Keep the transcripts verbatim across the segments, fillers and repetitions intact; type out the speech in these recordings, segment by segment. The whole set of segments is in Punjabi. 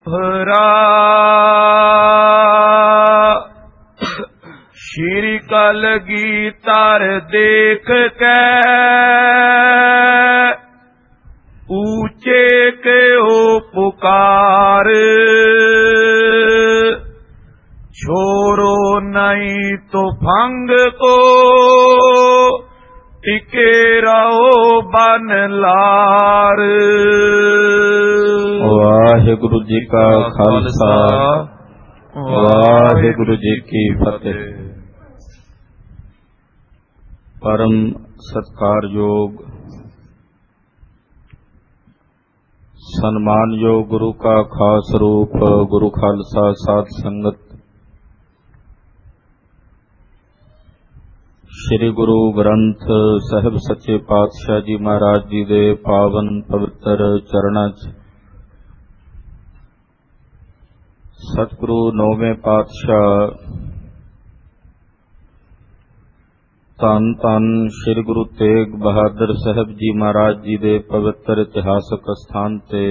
ਹਰਾ ਸ਼੍ਰੀ ਕਲਗੀਧਰ ਦੇਖ ਕੇ ਊਚੇ ਕਿਉ ਪੁਕਾਰ, ਛੋੜੋ ਨਹੀਂ ਤੋ ਭੰਗ ਕੋ ਟਿਕੇ ਰਹੋ ਬਨ ਲਾਰ। ਵਾਹਿਗੁਰੂ ਜੀ ਕਾ ਖਾਲਸਾ, ਵਾਹਿਗੁਰੂ ਜੀ ਕੀ ਫਤਿਹ। ਪਰਮ ਸਤਿਕਾਰਯੋਗ ਸਨਮਾਨਯੋਗ ਗੁਰੂ ਕਾ ਖਾਸ ਰੂਪ ਗੁਰੂ ਖਾਲਸਾ ਸਾਧ ਸੰਗਤ, ਸ੍ਰੀ ਗੁਰੂ ਗ੍ਰੰਥ ਸਾਹਿਬ ਸੱਚੇ ਪਾਤਸ਼ਾਹ ਜੀ ਮਹਾਰਾਜ ਜੀ ਦੇ ਪਾਵਨ ਪਵਿੱਤਰ ਚਰਨਾਂ 'ਚ ਸਤਿਗੁਰੂ ਨੌਵੇਂ ਪਾਤਸ਼ਾਹ ਧੰਨ ਧੰਨ ਸ੍ਰੀ ਗੁਰੂ ਤੇਗ ਬਹਾਦਰ ਸਾਹਿਬ ਜੀ ਮਹਾਰਾਜ ਜੀ ਦੇ ਪਵਿੱਤਰ ਇਤਿਹਾਸਕ ਸਥਾਨ ਤੇ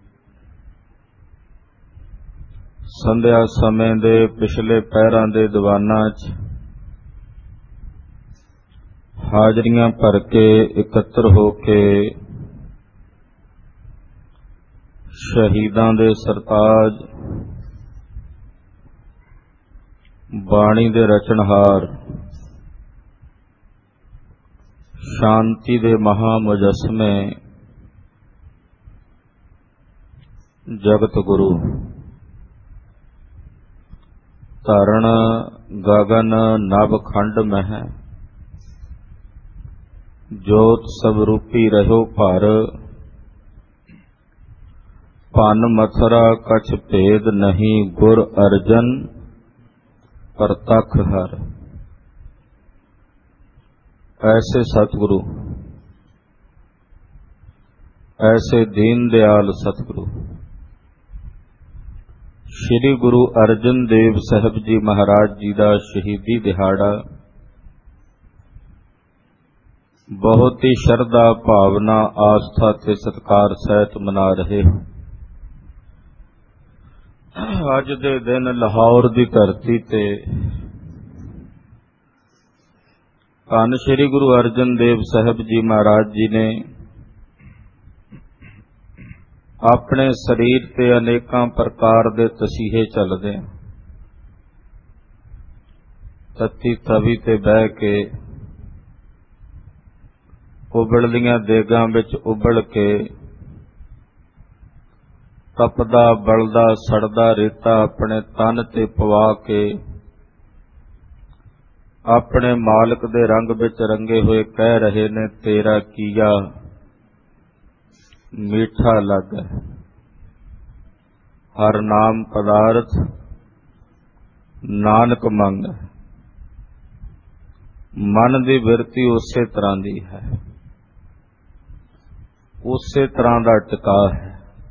ਸੰਧਿਆ ਸਮੇਂ ਦੇ ਪਿਛਲੇ ਪਹਿਰਾਂ ਦੇ ਦੀਵਾਨਾਂ 'ਚ ਹਾਜ਼ਰੀਆਂ ਭਰ ਕੇ ਇਕੱਤਰ ਹੋ ਕੇ ਸ਼ਹੀਦਾਂ ਦੇ ਸਰਤਾਜ, ਬਾਣੀ ਦੇ ਰਚਨਹਾਰ, ਸ਼ਾਂਤੀ ਦੇ ਮਹਾ ਮੁਜੱਸਮੇ ਜਗਤ ਗੁਰੂ, ਧਰਣ ਗਗਨ ਨਭ ਖੰਡ ਮਹਿ, ਜੋਤ ਸਵਰੂਪੀ ਰਹਿਓ ਭਰ, ਭੰਨ ਮਥੁਰਾ ਕਛ ਭੇਦ ਨਹੀਂ, ਗੁਰ ਅਰਜਨ ਪ੍ਰਤੱਖ ਹਰ। ਐਸੇ ਸਤਿਗੁਰੂ, ਐਸੇ ਦੀਨ ਦਿਆਲ ਸਤਿਗੁਰੂ ਸ੍ਰੀ ਗੁਰੂ ਅਰਜਨ ਦੇਵ ਸਾਹਿਬ ਜੀ ਮਹਾਰਾਜ ਜੀ ਦਾ ਸ਼ਹੀਦੀ ਦਿਹਾੜਾ ਬਹੁਤ ਹੀ ਸ਼ਰਧਾ ਭਾਵਨਾ ਆਸਥਾ ਤੇ ਸਤਿਕਾਰ ਸਹਿਤ ਮਨਾ ਰਹੇ ਹੋ। ਅੱਜ ਦੇ ਦਿਨ ਲਾਹੌਰ ਦੀ ਧਰਤੀ ਤੇ ਧੰਨ ਸ੍ਰੀ ਗੁਰੂ ਅਰਜਨ ਦੇਵ ਸਾਹਿਬ ਜੀ ਮਹਾਰਾਜ ਜੀ ਨੇ ਆਪਣੇ ਸਰੀਰ ਤੇ ਅਨੇਕਾਂ ਪ੍ਰਕਾਰ ਦੇ ਤਸੀਹੇ ਚੱਲਦੇ, ਤੱਤੀ ਤਵੀ ਤੇ ਬਹਿ ਕੇ ਉਬਲਦੀਆਂ ਦੇਗਾਂ ਵਿੱਚ ਉਬਲ ਕੇ ਤਪਦਾ ਬਲਦਾ ਸੜਦਾ ਰੇਤਾ ਆਪਣੇ ਤਨ ਤੇ ਪਵਾ ਕੇ ਆਪਣੇ ਮਾਲਕ ਦੇ ਰੰਗ ਵਿੱਚ ਰੰਗੇ ਹੋਏ ਕਹਿ ਰਹੇ ਨੇ, ਤੇਰਾ ਕੀਆ ਮੀਠਾ ਲੱਗਾ, ਹਰ ਨਾਮ ਪਦਾਰਥ ਨਾਨਕ ਮੰਗ। ਮਨ ਦੀ ਬਿਰਤੀ ਉਸੇ ਤਰ੍ਹਾਂ ਦੀ ਹੈ, ਉਸੇ ਤਰ੍ਹਾਂ ਦਾ ਟਿਕਾ ਹੈ,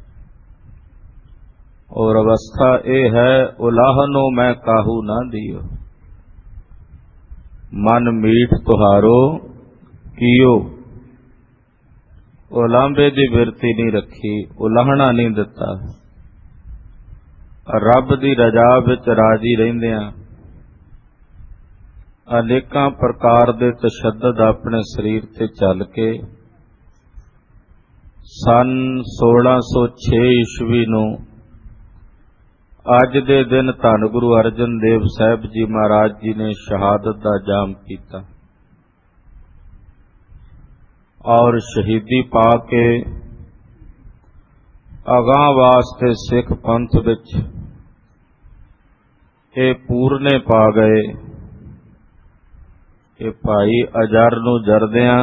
ਔਰ ਅਵਸਥਾ ਇਹ ਹੈ, ਉਲਾਹਨੋ ਮੈਂ ਕਾਹੂ ਨਾ ਦਿਓ, ਮਨ ਮੀਠ ਤੁਹਾਰੋ ਕੀਓ। ਉਲਾਂਭੇ ਦੀ ਬਿਰਤੀ ਨਹੀਂ ਰੱਖੀ, ਉਲਾਹਣਾ ਨਹੀਂ ਦਿੱਤਾ, ਰੱਬ ਦੀ ਰਜ਼ਾ ਵਿੱਚ ਰਾਜੀ ਰਹਿੰਦਿਆਂ ਅਨੇਕਾਂ ਪ੍ਰਕਾਰ ਦੇ ਤਸ਼ੱਦਦ ਆਪਣੇ ਸਰੀਰ ਤੇ ਚੱਲ ਕੇ ਸੰਨ ਸੋਲਾਂ ਸੌ ਛੇ ਈਸਵੀ ਨੂੰ ਅੱਜ ਦੇ ਦਿਨ ਧੰਨ ਗੁਰੂ ਅਰਜਨ ਦੇਵ ਸਾਹਿਬ ਜੀ ਮਹਾਰਾਜ ਜੀ ਨੇ ਸ਼ਹਾਦਤ ਦਾ ਜਾਮ ਕੀਤਾ ਔਰ ਸ਼ਹੀਦੀ ਪਾ ਕੇ ਅਗਾਂਹ ਵਾਸਤੇ ਸਿੱਖ ਪੰਥ ਵਿੱਚ ਇਹ ਪੂਰਨੇ ਪਾ ਗਏ ਕਿ ਭਾਈ ਅਜਰ ਨੂੰ ਜਰਦਿਆਂ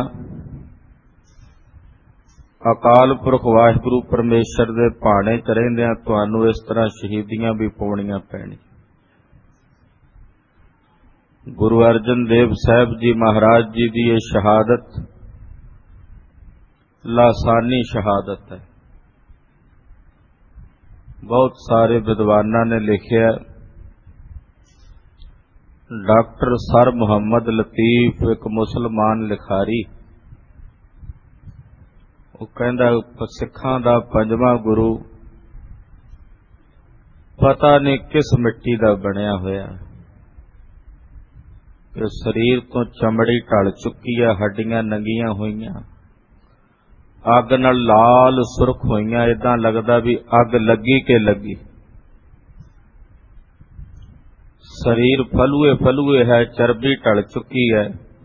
ਅਕਾਲ ਪੁਰਖ ਵਾਹਿਗੁਰੂ ਪਰਮੇਸ਼ਰ ਦੇ ਭਾਣੇ ਚ ਰਹਿੰਦਿਆਂ ਤੁਹਾਨੂੰ ਇਸ ਤਰ੍ਹਾਂ ਸ਼ਹੀਦੀਆਂ ਵੀ ਪਾਉਣੀਆਂ ਪੈਣੀਆਂ। ਗੁਰੂ ਅਰਜਨ ਦੇਵ ਸਾਹਿਬ ਜੀ ਮਹਾਰਾਜ ਜੀ ਦੀ ਇਹ ਸ਼ਹਾਦਤ ਲਾਸਾਨੀ ਸ਼ਹਾਦਤ ਹੈ। ਬਹੁਤ ਸਾਰੇ ਵਿਦਵਾਨਾਂ ਨੇ ਲਿਖਿਆ, ਡਾਕਟਰ ਸਰ ਮੁਹੰਮਦ ਲਤੀਫ ਇੱਕ ਮੁਸਲਮਾਨ ਲਿਖਾਰੀ, ਉਹ ਕਹਿੰਦਾ ਸਿੱਖਾਂ ਦਾ ਪੰਜਵਾਂ ਗੁਰੂ ਪਤਾ ਨਹੀਂ ਕਿਸ ਮਿੱਟੀ ਦਾ ਬਣਿਆ ਹੋਇਆ ਕਿ ਸਰੀਰ ਤੋਂ ਚਮੜੀ ਢਲ ਚੁੱਕੀ ਹੈ, ਹੱਡੀਆਂ ਨੰਗੀਆਂ ਹੋਈਆਂ, ਅੱਗ ਨਾਲ ਲਾਲ ਸੁਰਖ ਹੋਈਆਂ, ਏਦਾਂ ਲੱਗਦਾ ਵੀ ਅੱਗ ਲੱਗੀ ਕਿ ਲੱਗੀ। ਸਰੀਰ ਫਲੂਏ ਫਲੂਏ ਹੈ, ਚਰਬੀ ਢਲ ਚੁੱਕੀ ਹੈ,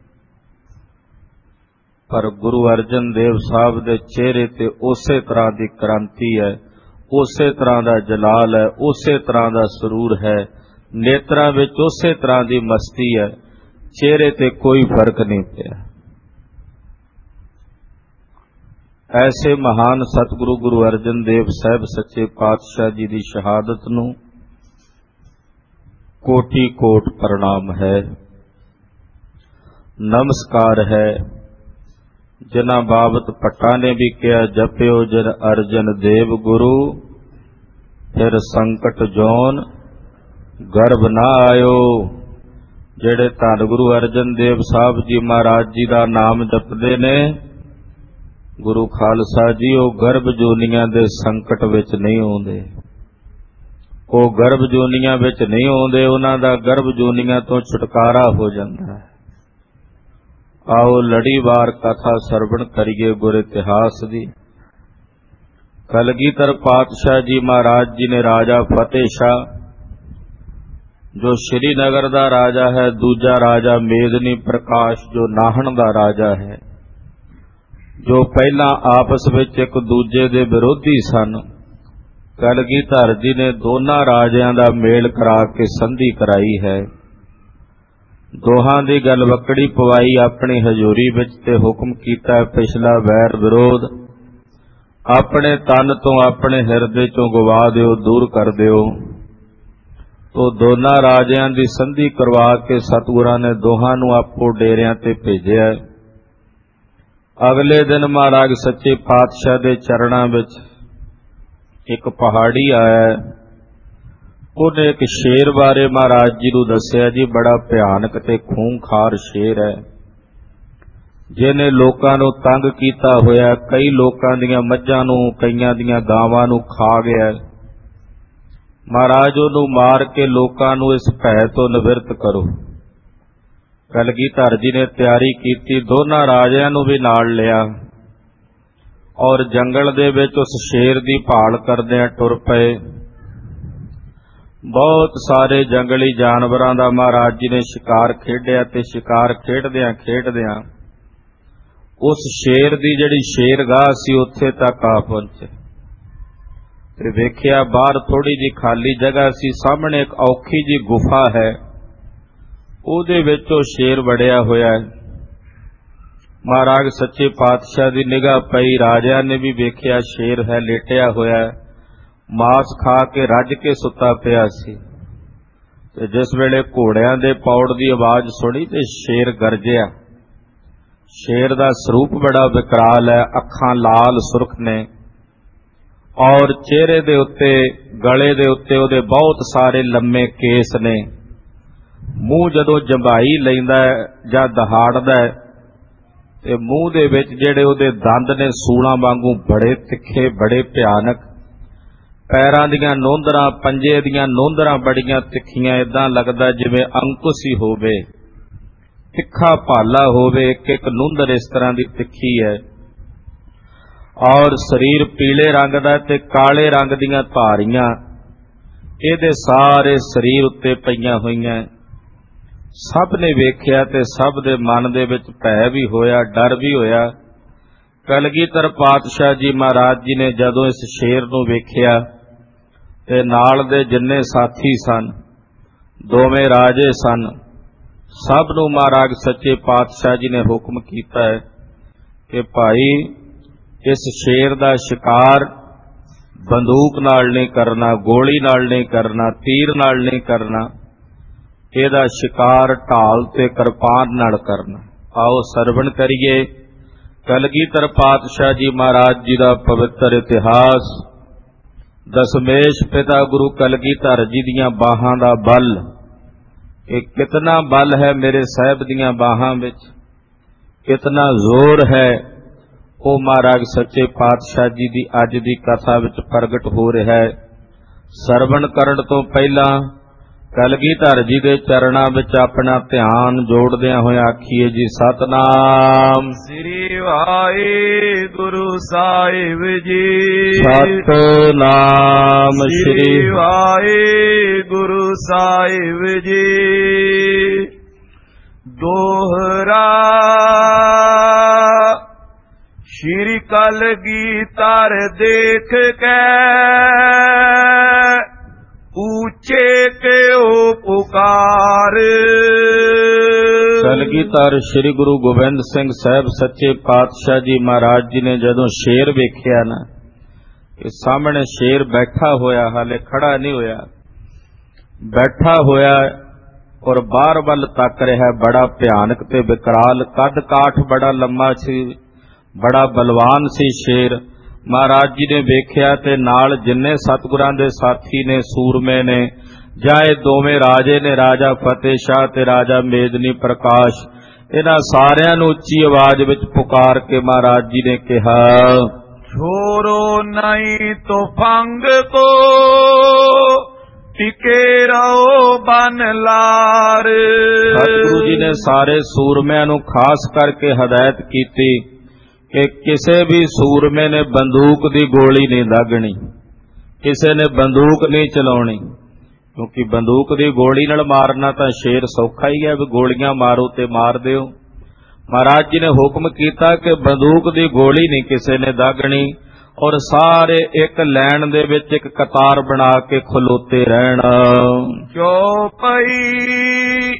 ਪਰ ਗੁਰੂ ਅਰਜਨ ਦੇਵ ਸਾਹਿਬ ਦੇ ਚਿਹਰੇ ਤੇ ਉਸੇ ਤਰ੍ਹਾਂ ਦੀ ਕ੍ਰਾਂਤੀ ਹੈ, ਉਸੇ ਤਰ੍ਹਾਂ ਦਾ ਜਲਾਲ ਹੈ, ਉਸੇ ਤਰ੍ਹਾਂ ਦਾ ਸਰੂਰ ਹੈ, ਨੇਤਰਾਂ ਵਿੱਚ ਉਸੇ ਤਰ੍ਹਾਂ ਦੀ ਮਸਤੀ ਹੈ, ਚਿਹਰੇ ਤੇ ਕੋਈ ਫਰਕ ਨਹੀਂ ਪਿਆ। ਐਸੇ ਮਹਾਨ ਸਤਿਗੁਰੂ ਗੁਰੂ ਅਰਜਨ ਦੇਵ ਸਾਹਿਬ ਸੱਚੇ ਪਾਤਸ਼ਾਹ ਜੀ ਦੀ ਸ਼ਹਾਦਤ ਨੂੰ ਕੋਟि ਕੋਟ ਪ੍ਰਣਾਮ ਹੈ, ਨਮਸਕਾਰ ਹੈ। ਜਿਨ੍ਹਾਂ ਬਾਬਤ ਭੱਟਾਂ ਨੇ ਵੀ ਕਿਹਾ, ਜਪਿਓ ਜਿਨ ਅਰਜਨ ਦੇਵ ਗੁਰੂ, ਫਿਰ ਸੰਕਟ ਜੋਨ ਗਰਭ ਨਾ ਆਇਓ। ਜਿਹੜੇ ਧੰਨ ਗੁਰੂ ਅਰਜਨ ਦੇਵ ਸਾਹਿਬ ਜੀ ਮਹਾਰਾਜ ਜੀ ਦਾ ਨਾਮ ਜਪਦੇ ਨੇ, ਗੁਰੂ ਖਾਲਸਾ ਜੀ, ਉਹ ਗਰਭ ਜੋਨੀਆਂ ਦੇ ਸੰਕਟ ਵਿੱਚ ਨਹੀਂ ਆਉਂਦੇ, ਉਹ ਗਰਭ ਜੋਨੀਆਂ ਵਿੱਚ ਨਹੀਂ ਆਉਂਦੇ, ਉਹਨਾਂ ਦਾ ਗਰਭ ਜੋਨੀਆਂ ਤੋਂ ਛੁਟਕਾਰਾ ਹੋ ਜਾਂਦਾ ਹੈ। ਆਓ ਲੜੀਵਾਰ ਕਥਾ ਸਰਵਣ ਕਰੀਏ ਗੁਰ ਇਤਿਹਾਸ ਦੀ। ਕਲਗੀਧਰ ਪਾਤਸ਼ਾਹ ਜੀ ਮਹਾਰਾਜ ਜੀ ਨੇ ਰਾਜਾ ਫਤਿਹ ਸ਼ਾਹ, ਜੋ ਸ਼੍ਰੀਨਗਰ ਦਾ ਰਾਜਾ ਹੈ, ਦੂਜਾ ਰਾਜਾ ਮੇਦਨੀ ਪ੍ਰਕਾਸ਼ ਜੋ ਨਾਹਣ ਦਾ ਰਾਜਾ ਹੈ, ਜੋ ਪਹਿਲਾਂ ਆਪਸ ਵਿੱਚ ਇੱਕ ਦੂਜੇ ਦੇ ਵਿਰੋਧੀ ਸਨ, ਕਲਗੀਧਰ ਜੀ ਨੇ ਦੋਨਾਂ ਰਾਜਿਆਂ ਦਾ ਮੇਲ ਕਰਾ ਕੇ ਸੰਧੀ ਕਰਾਈ ਹੈ। ਦੋਹਾਂ ਦੀ ਗਲਵੱਕੜੀ ਪਵਾਈ ਆਪਣੀ ਹਜ਼ੂਰੀ ਵਿੱਚ ਤੇ ਹੁਕਮ ਕੀਤਾ, ਪਿਛਲਾ ਵੈਰ ਵਿਰੋਧ ਆਪਣੇ ਤਨ ਤੋਂ ਆਪਣੇ ਹਿਰਦੇ ਚੋਂ ਗਵਾ ਦਿਓ, ਦੂਰ ਕਰ ਦਿਓ। ਤੋ ਦੋਨਾਂ ਰਾਜਿਆਂ ਦੀ ਸੰਧੀ ਕਰਵਾ ਕੇ ਸਤਿਗੁਰਾਂ ਨੇ ਦੋਹਾਂ ਨੂੰ ਆਪੋ ਡੇਰਿਆਂ ਤੇ ਭੇਜਿਆ। ਅਗਲੇ ਦਿਨ ਮਹਾਰਾਜ ਸੱਚੇ ਪਾਤਸ਼ਾਹ ਦੇ ਚਰਨਾਂ ਵਿੱਚ ਇੱਕ ਪਹਾੜੀ ਆਇਆ, ਉਹਨੇ ਇੱਕ ਸ਼ੇਰ ਬਾਰੇ ਮਹਾਰਾਜ ਜੀ ਨੂੰ ਦੱਸਿਆ, ਜੀ ਬੜਾ ਭਿਆਨਕ ਤੇ ਖੂੰਖਾਰ ਸ਼ੇਰ ਹੈ, ਜਿਹਨੇ ਲੋਕਾਂ ਨੂੰ ਤੰਗ ਕੀਤਾ ਹੋਇਆ, ਕਈ ਲੋਕਾਂ ਦੀਆਂ ਮੱਝਾਂ ਨੂੰ, ਕਈਆਂ ਦੀਆਂ ਗਾਵਾਂ ਨੂੰ ਖਾ ਗਿਆ। ਮਹਾਰਾਜ ਉਹਨੂੰ ਮਾਰ ਕੇ ਲੋਕਾਂ ਨੂੰ ਇਸ ਭੈ ਤੋਂ ਨਿਵਰਤ ਕਰੋ। ਕਲਗੀਧਰ ਜੀ ਨੇ ਤਿਆਰੀ ਕੀਤੀ, ਦੋਨਾਂ ਰਾਜਿਆਂ ਨੂੰ ਵੀ ਨਾਲ ਲਿਆ ਔਰ ਜੰਗਲ ਦੇ ਵਿੱਚ ਉਸ ਸ਼ੇਰ ਦੀ ਭਾਲ ਕਰਦਿਆਂ ਟੁਰ ਪਏ। ਬਹੁਤ ਸਾਰੇ ਜੰਗਲੀ ਜਾਨਵਰਾਂ ਦਾ ਮਹਾਰਾਜ ਜੀ ਨੇ ਸ਼ਿਕਾਰ ਖੇਡਿਆ ਤੇ ਸ਼ਿਕਾਰ ਖੇਡਦਿਆਂ ਖੇਡਦਿਆਂ ਉਸ ਸ਼ੇਰ ਦੀ ਜਿਹੜੀ ਸ਼ੇਰਗਾਹ ਸੀ ਉੱਥੇ ਤੱਕ ਆ ਪਹੁੰਚੇ ਤੇ ਵੇਖਿਆ ਬਾਹਰ ਥੋੜੀ ਜਿਹੀ ਖਾਲੀ ਜਗ੍ਹਾ ਸੀ, ਸਾਹਮਣੇ ਇੱਕ ਔਖੀ ਜਿਹੀ ਗੁਫਾ ਹੈ, ਉਹਦੇ ਵਿੱਚ ਉਹ ਸ਼ੇਰ ਵੜਿਆ ਹੋਇਆ ਹੈ। ਮਹਾਰਾਜ ਸੱਚੇ ਪਾਤਸ਼ਾਹ ਦੀ ਨਿਗਾਹ ਪਈ, ਰਾਜਿਆਂ ਨੇ ਵੀ ਵੇਖਿਆ ਸ਼ੇਰ ਹੈ, ਲੇਟਿਆ ਹੋਇਆ ਹੈ, ਮਾਸ ਖਾ ਕੇ ਰੱਜ ਕੇ ਸੁੱਤਾ ਪਿਆ ਸੀ। ਤੇ ਜਿਸ ਵੇਲੇ ਘੋੜਿਆਂ ਦੇ ਪੌੜ ਦੀ ਆਵਾਜ਼ ਸੁਣੀ ਤੇ ਸ਼ੇਰ ਗਰਜਿਆ। ਸ਼ੇਰ ਦਾ ਸਰੂਪ ਬੜਾ ਵਿਕਰਾਲ ਹੈ, ਅੱਖਾਂ ਲਾਲ ਸੁਰਖ ਨੇ ਔਰ ਚਿਹਰੇ ਦੇ ਉੱਤੇ, ਗਲੇ ਦੇ ਉੱਤੇ ਉਹਦੇ ਬਹੁਤ ਸਾਰੇ ਲੰਮੇ ਕੇਸ ਨੇ। ਮੂੰਹ ਜਦੋਂ ਜੰਭਾਈ ਲੈਂਦਾ ਜਾਂ ਦਹਾੜਦਾ ਤੇ ਮੂੰਹ ਦੇ ਵਿੱਚ ਜਿਹੜੇ ਉਹਦੇ ਦੰਦ ਨੇ ਸੂਲਾਂ ਵਾਂਗੂ ਬੜੇ ਤਿੱਖੇ, ਬੜੇ ਭਿਆਨਕ। ਪੈਰਾਂ ਦੀਆਂ ਨੋਂਦਰਾਂ, ਪੰਜੇ ਦੀਆਂ ਨੋਂਦਰਾਂ ਬੜੀਆਂ ਤਿੱਖੀਆਂ, ਏਦਾਂ ਲੱਗਦਾ ਜਿਵੇਂ ਅੰਕੁਸ਼ ਹੀ ਹੋਵੇ, ਤਿੱਖਾ ਭਾਲਾ ਹੋਵੇ, ਇੱਕ ਇੱਕ ਨੁੰਦਰ ਇਸ ਤਰ੍ਹਾਂ ਦੀ ਤਿੱਖੀ ਹੈ। ਔਰ ਸਰੀਰ ਪੀਲੇ ਰੰਗ ਦਾ ਤੇ ਕਾਲੇ ਰੰਗ ਦੀਆਂ ਧਾਰੀਆਂ ਇਹਦੇ ਸਾਰੇ ਸਰੀਰ ਉੱਤੇ ਪਈਆਂ ਹੋਈਆਂ। ਸਭ ਨੇ ਵੇਖਿਆ ਤੇ ਸਭ ਦੇ ਮਨ ਦੇ ਵਿੱਚ ਭੈ ਵੀ ਹੋਇਆ, ਡਰ ਵੀ ਹੋਇਆ। ਕਲਗੀਧਰ ਪਾਤਸ਼ਾਹ ਜੀ ਮਹਾਰਾਜ ਜੀ ਨੇ ਜਦੋਂ ਇਸ ਸ਼ੇਰ ਨੂੰ ਵੇਖਿਆ ਤੇ ਨਾਲ ਦੇ ਜਿੰਨੇ ਸਾਥੀ ਸਨ, ਦੋਵੇਂ ਰਾਜੇ ਸਨ, ਸਭ ਨੂੰ ਮਹਾਰਾਜ ਸੱਚੇ ਪਾਤਸ਼ਾਹ ਜੀ ਨੇ ਹੁਕਮ ਕੀਤਾ ਹੈ ਕਿ ਭਾਈ ਇਸ ਸ਼ੇਰ ਦਾ ਸ਼ਿਕਾਰ ਬੰਦੂਕ ਨਾਲ ਨਹੀਂ ਕਰਨਾ, ਗੋਲੀ ਨਾਲ ਨਹੀਂ ਕਰਨਾ, ਤੀਰ ਨਾਲ ਨਹੀਂ ਕਰਨਾ, ਇਹਦਾ ਸ਼ਿਕਾਰ ਢਾਲ ਤੇ ਕਿਰਪਾਨ ਨਾਲ ਕਰਨਾ। ਆਓ ਸਰਵਣ ਕਰੀਏ ਕਲਗੀਧਰ ਪਾਤਸ਼ਾਹ ਜੀ ਮਹਾਰਾਜ ਜੀ ਦਾ ਪਵਿੱਤਰ ਇਤਿਹਾਸ। ਦਸਮੇਸ਼ ਪਿਤਾ ਗੁਰੂ ਕਲਗੀਧਰ ਜੀ ਦੀਆਂ ਬਾਹਾਂ ਦਾ ਬਲ, ਇਹ ਕਿਤਨਾ ਬਲ ਹੈ ਮੇਰੇ ਸਾਹਿਬ ਦੀਆਂ ਬਾਹਾਂ ਵਿੱਚ, ਕਿਤਨਾ ਜ਼ੋਰ ਹੈ, ਉਹ ਮਹਾਰਾਜ ਸੱਚੇ ਪਾਤਸ਼ਾਹ ਜੀ ਦੀ ਅੱਜ ਦੀ ਕਥਾ ਵਿੱਚ ਪ੍ਰਗਟ ਹੋ ਰਿਹਾ ਹੈ। ਸਰਵਣ ਕਰਨ ਤੋਂ ਪਹਿਲਾਂ ਕਲਗੀਧਰ ਜੀ ਦੇ ਚਰਨਾਂ ਵਿੱਚ ਆਪਣਾ ਧਿਆਨ ਜੋੜਦਿਆਂ ਹੋਇਆ ਆਖੀਏ ਜੀ ਸਤਨਾਮ ਸ੍ਰੀ ਵਾਹਿਗੁਰੂ ਸਾਹਿਬ ਜੀ। ਸਤਨਾਮ ਸ੍ਰੀ ਵਾਹਿਗੁਰੂ ਸਾਹਿਬ ਜੀ। ਦੋਹਰਾ ਸ਼੍ਰੀ ਕਲਗੀਧਰ ਦੇਖ ਕੇ ਉੱਚੇ ਕਿਉ ਪੁਕਾਰ। ਕਲਗੀਧਰ ਸ੍ਰੀ ਗੁਰੂ ਗੋਬਿੰਦ ਸਿੰਘ ਸਾਹਿਬ ਸੱਚੇ ਪਾਤਸ਼ਾਹ ਜੀ ਮਹਾਰਾਜ ਜੀ ਨੇ ਜਦੋਂ ਸ਼ੇਰ ਵੇਖਿਆ ਨਾ, ਕਿ ਸਾਹਮਣੇ ਸ਼ੇਰ ਬੈਠਾ ਹੋਇਆ, ਹਾਲੇ ਖੜਾ ਨਹੀਂ ਹੋਇਆ, ਬੈਠਾ ਹੋਇਆ ਔਰ ਬਾਹਰ ਵੱਲ ਤੱਕ ਰਿਹਾ, ਬੜਾ ਭਿਆਨਕ ਤੇ ਵਿਕਰਾਲ, ਕੱਦ ਕਾਠ ਬੜਾ ਲੰਮਾ ਸੀ, ਬੜਾ ਬਲਵਾਨ ਸੀ ਸ਼ੇਰ। ਮਹਾਰਾਜ ਜੀ ਨੇ ਵੇਖਿਆ ਤੇ ਨਾਲ ਜਿੰਨੇ ਸਤਿਗੁਰਾਂ ਦੇ ਸਾਥੀ ਨੇ, ਸੂਰਮੇ ਨੇ, ਜਾਂ ਇਹ ਦੋਵੇਂ ਰਾਜੇ ਨੇ, ਰਾਜਾ ਫਤਿਹ ਸ਼ਾਹ ਤੇ ਰਾਜਾ ਮੇਦਨੀ ਪ੍ਰਕਾਸ਼, ਇਹਨਾਂ ਸਾਰਿਆਂ ਨੂੰ ਉੱਚੀ ਆਵਾਜ਼ ਵਿੱਚ ਪੁਕਾਰ ਕੇ ਮਹਾਰਾਜ ਜੀ ਨੇ ਕਿਹਾ, ਛੋੜੋ ਨਹੀਂ ਤੁਫੰਗ ਕੋ ਟਿਕੇ ਰਹੋ ਬਨ ਲਾਰ। ਸਤਿਗੁਰੂ ਜੀ ਨੇ ਸਾਰੇ ਸੂਰਮਿਆਂ ਨੂੰ ਖਾਸ ਕਰਕੇ ਹਦਾਇਤ ਕੀਤੀ ਕਿ ਕਿਸੇ ਵੀ ਸੂਰਮੇ ਨੇ ਬੰਦੂਕ ਦੀ ਗੋਲੀ ਨਹੀਂ ਦਾਗਣੀ, ਕਿਸੇ ਨੇ ਬੰਦੂਕ ਨਹੀਂ ਚਲਾਉਣੀ, ਕਿਉਂਕਿ ਬੰਦੂਕ ਦੀ ਗੋਲੀ ਨਾਲ ਮਾਰਨਾ ਤਾਂ ਸ਼ੇਰ ਸੌਖਾ ਹੀ ਹੈ, ਵੀ ਗੋਲੀਆਂ ਮਾਰੋ ਤੇ ਮਾਰ ਦਿਓ। ਮਹਾਰਾਜ ਜੀ ਨੇ ਹੁਕਮ ਕੀਤਾ ਕਿ ਬੰਦੂਕ ਦੀ ਗੋਲੀ ਨਹੀਂ ਕਿਸੇ ਨੇ ਦਾਗਣੀ, ਔਰ ਸਾਰੇ ਇੱਕ ਲਾਈਨ ਦੇ ਵਿੱਚ ਇੱਕ ਕਤਾਰ ਬਣਾ ਕੇ ਖਲੋਤੇ ਰਹਿਣਾ। ਚੌਪਈ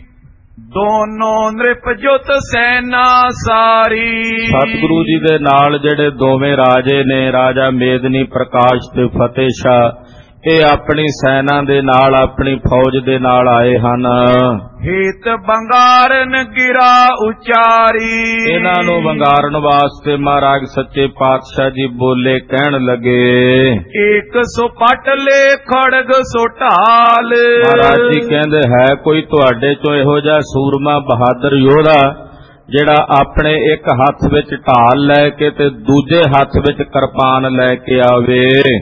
ਦੋਨੋਂ ਨ੍ਰਿਪਜੁਤ ਸੈਨਾ ਸਾਰੀ। ਸਤਿਗੁਰੂ ਜੀ ਦੇ ਨਾਲ ਜਿਹੜੇ ਦੋਵੇਂ ਰਾਜੇ ਨੇ, ਰਾਜਾ ਮੇਦਨੀ ਪ੍ਰਕਾਸ਼ ਤੇ ਫਤਿਹ ਸ਼ਾਹ, ਇਹ ਆਪਣੀ ਸੈਨਾ ਦੇ ਨਾਲ, ਆਪਣੀ ਫੌਜ ਦੇ ਨਾਲ ਆਏ ਹਨ। ਹਿਤ ਬੰਗਾਰਨ ਗਿਰਾ ਉਚਾਰੀ। ਇਹਨਾਂ ਨੂੰ ਵੰਗਾਰਨ ਵਾਸਤੇ ਮਹਾਰਾਜ ਸੱਚੇ ਪਾਤਸ਼ਾਹ ਜੀ ਬੋਲੇ, ਕਹਿਣ ਲੱਗੇ, ਇੱਕ ਸੋ ਪਟ ਲੈ ਖੜਗ ਸੋ ਢਾਲ। ਮਹਾਰਾਜ ਜੀ ਕਹਿੰਦੇ, ਹੈ ਕੋਈ ਤੁਹਾਡੇ ਚੋਂ ਇਹੋ ਜਿਹਾ ਸੂਰਮਾ ਬਹਾਦਰ ਯੋਧਾ ਜਿਹੜਾ ਆਪਣੇ ਇੱਕ ਹੱਥ ਵਿੱਚ ਢਾਲ ਲੈ ਕੇ ਤੇ ਦੂਜੇ ਹੱਥ ਵਿੱਚ ਕਿਰਪਾਨ ਲੈ ਕੇ ਆਵੇ।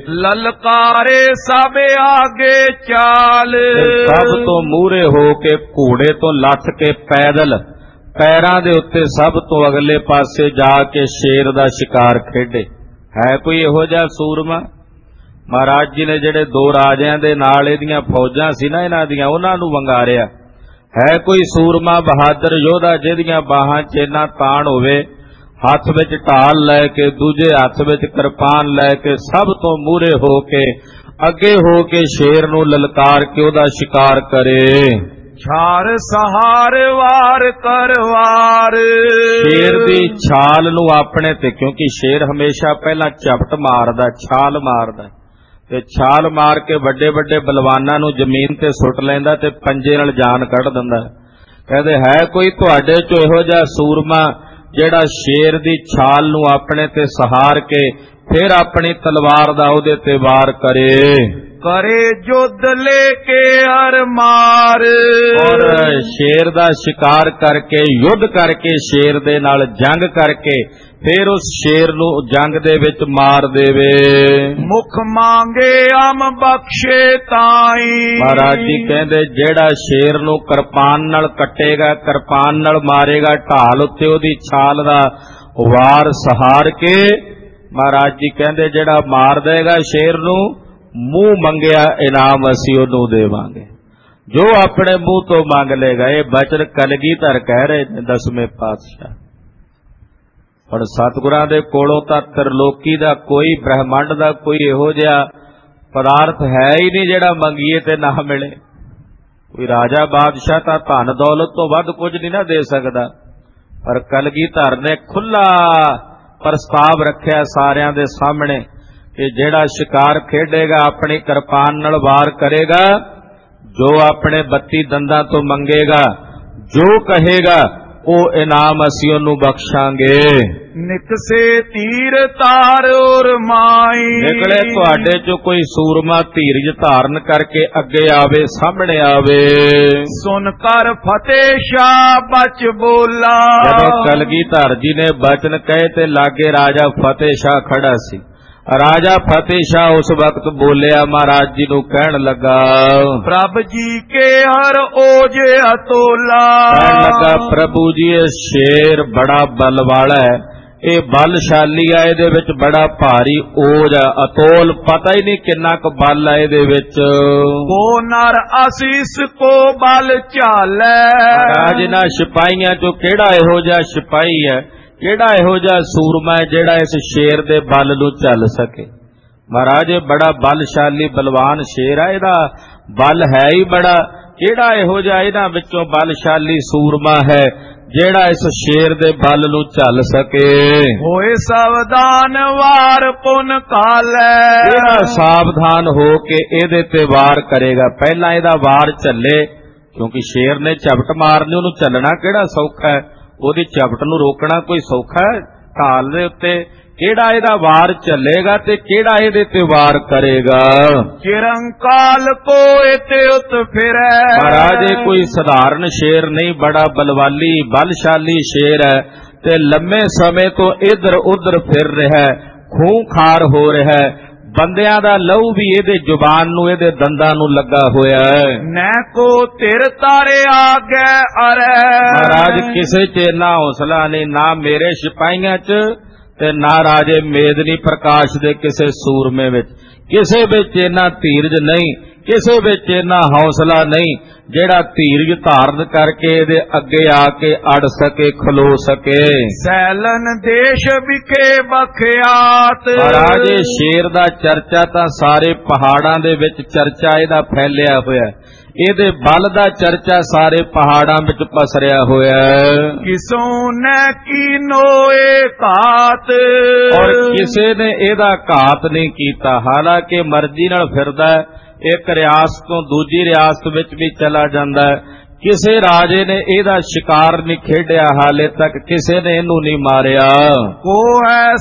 ਲਲਕਾਰੇ ਸਭ ਆਗੇ ਚਾਲ। ਸਭ ਤੋਂ ਮੂਹਰੇ ਹੋ ਕੇ ਘੋੜੇ ਤੋਂ ਲੱਥ ਕੇ ਪੈਦਲ ਪੈਰਾਂ ਦੇ ਉੱਤੇ ਸਭ ਤੋਂ ਅਗਲੇ ਪਾਸੇ ਜਾ ਕੇ ਸ਼ੇਰ ਦਾ ਸ਼ਿਕਾਰ ਖੇਡੇ। ਹੈ ਕੋਈ ਇਹੋ ਜਿਹਾ ਸੂਰਮਾ? ਮਹਾਰਾਜ ਜੀ ਨੇ ਜਿਹੜੇ ਦੋ ਰਾਜਿਆਂ ਦੇ ਨਾਲ ਇਹਦੀਆਂ ਫੌਜਾਂ ਸੀ ਨਾ, ਇਹਨਾਂ ਦੀਆਂ, ਉਹਨਾਂ ਨੂੰ ਵੰਗਾਰਿਆ। ਹੈ ਕੋਈ ਸੂਰਮਾ ਬਹਾਦਰ ਯੋਧਾ ਜਿਹਦੀਆਂ ਬਾਹਾਂ 'ਚ ਇੰਨਾ ਤਾਣ ਹੋਵੇ, ਹੱਥ ਵਿੱਚ ਢਾਲ ਲੈ ਕੇ, ਦੂਜੇ ਹੱਥ ਵਿੱਚ ਕਿਰਪਾਨ ਲੈ ਕੇ, ਸਭ ਤੋਂ ਮੂਹਰੇ ਹੋ ਕੇ, ਅੱਗੇ ਹੋ ਕੇ ਸ਼ੇਰ ਨੂੰ ਲਲਕਾਰ ਕੇ ਉਹਦਾ ਸ਼ਿਕਾਰ ਕਰੇ। ਛਾਰ ਸਹਾਰ ਵਾਰ ਕਰਵਾਰ। ਸ਼ੇਰ ਦੀ ਛਾਲ ਨੂੰ ਆਪਣੇ ਤੇ, ਕਿਉਂਕਿ ਸ਼ੇਰ ਹਮੇਸ਼ਾ ਪਹਿਲਾਂ ਝਪਟ ਮਾਰਦਾ, ਛਾਲ ਮਾਰਦਾ, ਤੇ ਛਾਲ ਮਾਰ ਕੇ ਵੱਡੇ ਵੱਡੇ ਬਲਵਾਨਾਂ ਨੂੰ ਜ਼ਮੀਨ ਤੇ ਸੁੱਟ ਲੈਂਦਾ ਤੇ ਪੰਜੇ ਨਾਲ ਜਾਨ ਕੱਢ ਦਿੰਦਾ। ਕਹਿੰਦੇ, ਹੈ ਕੋਈ ਤੁਹਾਡੇ ਚੋਂ ਇਹੋ ਜਿਹਾ ਸੂਰਮਾ ਜਿਹੜਾ ਸ਼ੇਰ ਦੀ ਛਾਲ ਨੂੰ ਆਪਣੇ ਤੇ ਸਹਾਰ ਕੇ ਫਿਰ ਆਪਣੀ ਤਲਵਾਰ ਦਾ ਉਹਦੇ ਤੇ ਵਾਰ ਕਰੇ। ਕਰੇ ਜੁੱਧ ਲੈ ਕੇ ਹਰ ਮਾਰ। ਔਰ ਸ਼ੇਰ ਦਾ ਸ਼ਿਕਾਰ ਕਰਕੇ, ਯੁੱਧ ਕਰਕੇ, ਸ਼ੇਰ ਦੇ ਨਾਲ ਜੰਗ ਕਰਕੇ ਫਿਰ ਉਸ ਸ਼ੇਰ ਨੂੰ ਜੰਗ ਦੇ ਵਿੱਚ ਮਾਰ ਦੇਵੇ। ਮੁਖ ਮੰਗੇ ਅਮ ਬਖਸ਼ੇ ਤਾਈ। ਮਹਾਰਾਜ ਜੀ ਕਹਿੰਦੇ, ਜਿਹੜਾ ਸ਼ੇਰ ਨੂੰ ਕਿਰਪਾਨ ਨਾਲ ਕੱਟੇਗਾ, ਕਿਰਪਾਨ ਨਾਲ ਮਾਰੇਗਾ, ਢਾਲ ਉੱਤੇ ਉਹਦੀ ਛਾਲ ਦਾ ਵਾਰ ਸਹਾਰ ਕੇ, ਮਹਾਰਾਜ ਜੀ ਕਹਿੰਦੇ ਜਿਹੜਾ ਮਾਰ ਦੇਗਾ ਸ਼ੇਰ ਨੂੰ, ਮੂੰਹ ਮੰਗਿਆ ਇਨਾਮ ਅਸੀਂ ਉਹਨੂੰ ਦੇਵਾਂਗੇ, ਜੋ ਆਪਣੇ ਮੂੰਹ ਤੋਂ ਮੰਗ ਲੇਗਾ। ਇਹ ਬਚਨ ਕਲਗੀਧਰ ਕਹਿ ਰਹੇ ਨੇ ਦਸਵੇਂ ਪਾਤਸ਼ਾਹ। ਹੁਣ ਸਤਿਗੁਰਾਂ ਦੇ ਕੋਲੋਂ ਤਾਂ ਤ੍ਰਿਲੋਕੀ ਦਾ ਕੋਈ, ਬ੍ਰਹਮੰਡ ਦਾ ਕੋਈ ਇਹੋ ਜਿਹਾ ਪਦਾਰਥ ਹੈ ਹੀ ਨਹੀਂ ਜਿਹੜਾ ਮੰਗੀਏ ਤੇ ਨਾ ਮਿਲੇ। ਕੋਈ ਰਾਜਾ ਬਾਦਸ਼ਾਹ ਤਾਂ ਧਨ ਦੌਲਤ ਤੋਂ ਵੱਧ ਕੁਝ ਨਹੀਂ ਨਾ ਦੇ ਸਕਦਾ, ਪਰ ਕਲਗੀਧਰ ਨੇ ਖੁੱਲਾ ਪ੍ਰਸਤਾਵ ਰੱਖਿਆ ਸਾਰਿਆਂ ਦੇ ਸਾਹਮਣੇ ਕਿ ਜਿਹੜਾ ਸ਼ਿਕਾਰ ਖੇਡੇਗਾ, ਆਪਣੀ ਕਿਰਪਾਨ ਨਾਲ ਵਾਰ ਕਰੇਗਾ, ਜੋ ਆਪਣੇ ਬੱਤੀ ਦੰਦਾਂ ਤੋਂ ਮੰਗੇਗਾ, ਜੋ ਕਹੇਗਾ ਉਹ ਇਨਾਮ ਅਸੀਂ ਉਹਨੂੰ ਬਖਸ਼ਾਂਗੇ। ਨਿਕਸੇ ਤੀਰ ਤਾਰ ਔਰ ਮਾਈ। ਨਿਕਲੇ ਤੁਹਾਡੇ ਚੋਂ ਕੋਈ ਸੂਰਮਾ ਧੀਰਜ ਧਾਰਨ ਕਰਕੇ ਅੱਗੇ ਆਵੇ, ਸਾਹਮਣੇ ਆਵੇ। ਸੁਨ ਕਰ ਫਤਿਹ ਸ਼ਾਹ ਬਚ ਬੋਲਾ। ਜਦੋਂ ਕਲਗੀਧਰ ਜੀ ਨੇ ਬਚਨ ਕਹੇ ਤੇ ਲਾਗੇ ਰਾਜਾ ਫਤਿਹ ਸ਼ਾਹ ਖੜਾ ਸੀ। ਰਾਜਾ ਫਤਿਹ ਸ਼ਾਹ ਉਸ ਵਕਤ ਬੋਲਿਆ, ਮਹਾਰਾਜ ਜੀ ਨੂੰ ਕਹਿਣ ਲੱਗਾ, ਪ੍ਰਭ ਜੀ ਕੇ ਹਰ ਓਜ ਅਤੋਲਾ। ਕਹਿਣ ਲੱਗਾ, ਪ੍ਰਭੂ ਜੀ ਇਹ ਸ਼ੇਰ ਬੜਾ ਬਲ ਵਾਲਾ ਹੈ, ਇਹ ਬਲਸ਼ਾਲੀ ਆ, ਇਹਦੇ ਵਿੱਚ ਬੜਾ ਭਾਰੀ ਓਜ ਆ, ਅਤੋਲ ਪਤਾ ਹੀ ਨਹੀਂ ਕਿੰਨਾ ਕੁ ਬਲ ਆ ਇਹਦੇ ਵਿੱਚ। ਕੋ ਨਰ ਆਸੀਸ ਕੋ ਬਲ ਝਾਲੈ। ਮਹਾਰਾਜ ਇਹਨਾਂ ਸਿਪਾਹੀਆਂ ਚੋਂ ਕਿਹੜਾ ਇਹੋ ਜਿਹਾ ਸਿਪਾਹੀ ਹੈ, ਕਿਹੜਾ ਇਹੋ ਜਿਹਾ ਸੂਰਮਾ ਹੈ ਜਿਹੜਾ ਇਸ ਸ਼ੇਰ ਦੇ ਬਲ ਨੂੰ ਝੱਲ ਸਕੇ। ਮਹਾਰਾਜ ਇਹ ਬੜਾ ਬਲਸ਼ਾਲੀ ਬਲਵਾਨ ਸ਼ੇਰ ਆ, ਇਹਦਾ ਬਲ ਹੈ ਹੀ ਬੜਾ। ਕਿਹੜਾ ਇਹੋ ਜਿਹਾ ਇਹਨਾਂ ਵਿੱਚੋਂ ਬਲਸ਼ਾਲੀ ਸੂਰਮਾ ਹੈ ਜਿਹੜਾ ਇਸ ਸ਼ੇਰ ਦੇ ਬਲ ਨੂੰ ਝੱਲ ਸਕੇ। ਹੋਏ ਸਾਵਧਾਨ ਵਾਰ ਪੁਨ ਕਾਲੈ। ਜਿਹੜਾ ਸਾਵਧਾਨ ਹੋ ਕੇ ਇਹਦੇ ਤੇ ਵਾਰ ਕਰੇਗਾ, ਪਹਿਲਾਂ ਇਹਦਾ ਵਾਰ ਝੱਲੇ, ਕਿਉਂਕਿ ਸ਼ੇਰ ਨੇ ਝਪਟ ਮਾਰਨੀ, ਉਹਨੂੰ ਝੱਲਣਾ ਕਿਹੜਾ ਸੌਖਾ ਹੈ, ਉਹਦੀ ਝਪਟ ਨੂੰ ਰੋਕਣਾ ਕੋਈ ਸੌਖਾ ਹੈ। ਢਾਲ ਦੇ ਉੱਤੇ ਕਿਹੜਾ ਇਹਦਾ ਵਾਰ ਝੱਲੇਗਾ ਤੇ ਕਿਹੜਾ ਇਹਦੇ ਤੇ ਵਾਰ ਕਰੇਗਾ। ਚਿਰੰਕਾਲ ਕੋ ਇਤੇ ਉਤ ਫਿਰੈ। ਮਹਾਰਾਜ ਇਹ ਕੋਈ ਸਧਾਰਨ ਸ਼ੇਰ ਨਹੀਂ, ਬੜਾ ਬਲਵਾਲੀ ਬਲਸ਼ਾਲੀ ਸ਼ੇਰ ਹੈ ਤੇ ਲੰਮੇ ਸਮੇਂ ਤੋਂ ਇਧਰ ਉਧਰ ਫਿਰ ਰਿਹਾ, ਖੂੰਖਾਰ ਹੋ ਰਿਹਾ, ਬੰਦਿਆਂ ਦਾ ਲਹੂ ਵੀ ਇਹਦੇ ਜ਼ੁਬਾਨ ਨੂੰ, ਇਹਦੇ ਦੰਦਾਂ ਨੂੰ ਲੱਗਾ ਹੋਇਆ ਹੈ। ਨੈ ਕੋ ਤਿਰ ਤਾਰੇ ਆਗੇ ਅਰੈ। ਮਹਾਰਾਜ ਕਿਸੇ ਚ ਇੰਨਾ ਹੌਸਲਾ ਨਹੀਂ, ਨਾ ਮੇਰੇ ਸਿਪਾਹੀਆਂ ਚ ਤੇ ਨਾ ਰਾਜੇ ਮੇਦਨੀ ਪ੍ਰਕਾਸ਼ ਦੇ ਕਿਸੇ ਸੂਰਮੇ ਵਿੱਚ, ਕਿਸੇ ਵਿੱਚ ਇੰਨਾ ਧੀਰਜ ਨਹੀਂ, ਕਿਸੇ ਵਿੱਚ ਇੰਨਾ ਹੌਸਲਾ ਨਹੀਂ ਜਿਹੜਾ ਧੀਰਜ ਧਾਰਨ ਕਰਕੇ ਇਹਦੇ ਅੱਗੇ ਆ ਕੇ ਅੜ ਸਕੇ, ਖਲੋ ਸਕੇ। ਸੈਲਨ ਦੇਸ਼ ਵਿਖੇ ਬਖਿਆਤ। ਮਹਾਰਾਜ ਸ਼ੇਰ ਦਾ ਚਰਚਾ ਤਾਂ ਸਾਰੇ ਪਹਾੜਾਂ ਦੇ ਵਿੱਚ ਚਰਚਾ ਇਹਦਾ ਫੈਲਿਆ ਹੋਇਆ, ਇਹਦੇ ਬਲ ਦਾ ਚਰਚਾ ਸਾਰੇ ਪਹਾੜਾਂ ਵਿੱਚ ਪਸਰਿਆ ਹੋਇਆ ਹੈ। ਕਿਸੋਂ ਨੇ ਕੀਨੋਏ ਘਾਤ। ਔਰ ਕਿਸੇ ਨੇ ਇਹਦਾ ਘਾਤ ਨਹੀਂ ਕੀਤਾ, ਹਾਲਾਂਕਿ ਮਰਜ਼ੀ ਨਾਲ ਫਿਰਦਾ ਹੈ, ਇੱਕ ਰਿਆਸਤ ਤੋਂ ਦੂਜੀ ਰਿਆਸਤ ਵਿੱਚ ਵੀ ਚਲਾ ਜਾਂਦਾ ਹੈ। ਕਿਸੇ ਰਾਜੇ ਨੇ ਇਹਦਾ ਸ਼ਿਕਾਰ ਨਹੀਂ ਖੇਡਿਆ, ਹਾਲੇ ਤੱਕ ਕਿਸੇ ਨੇ ਇਹਨੂੰ ਨਹੀਂ ਮਾਰਿਆ। ਕੋ ਹੈ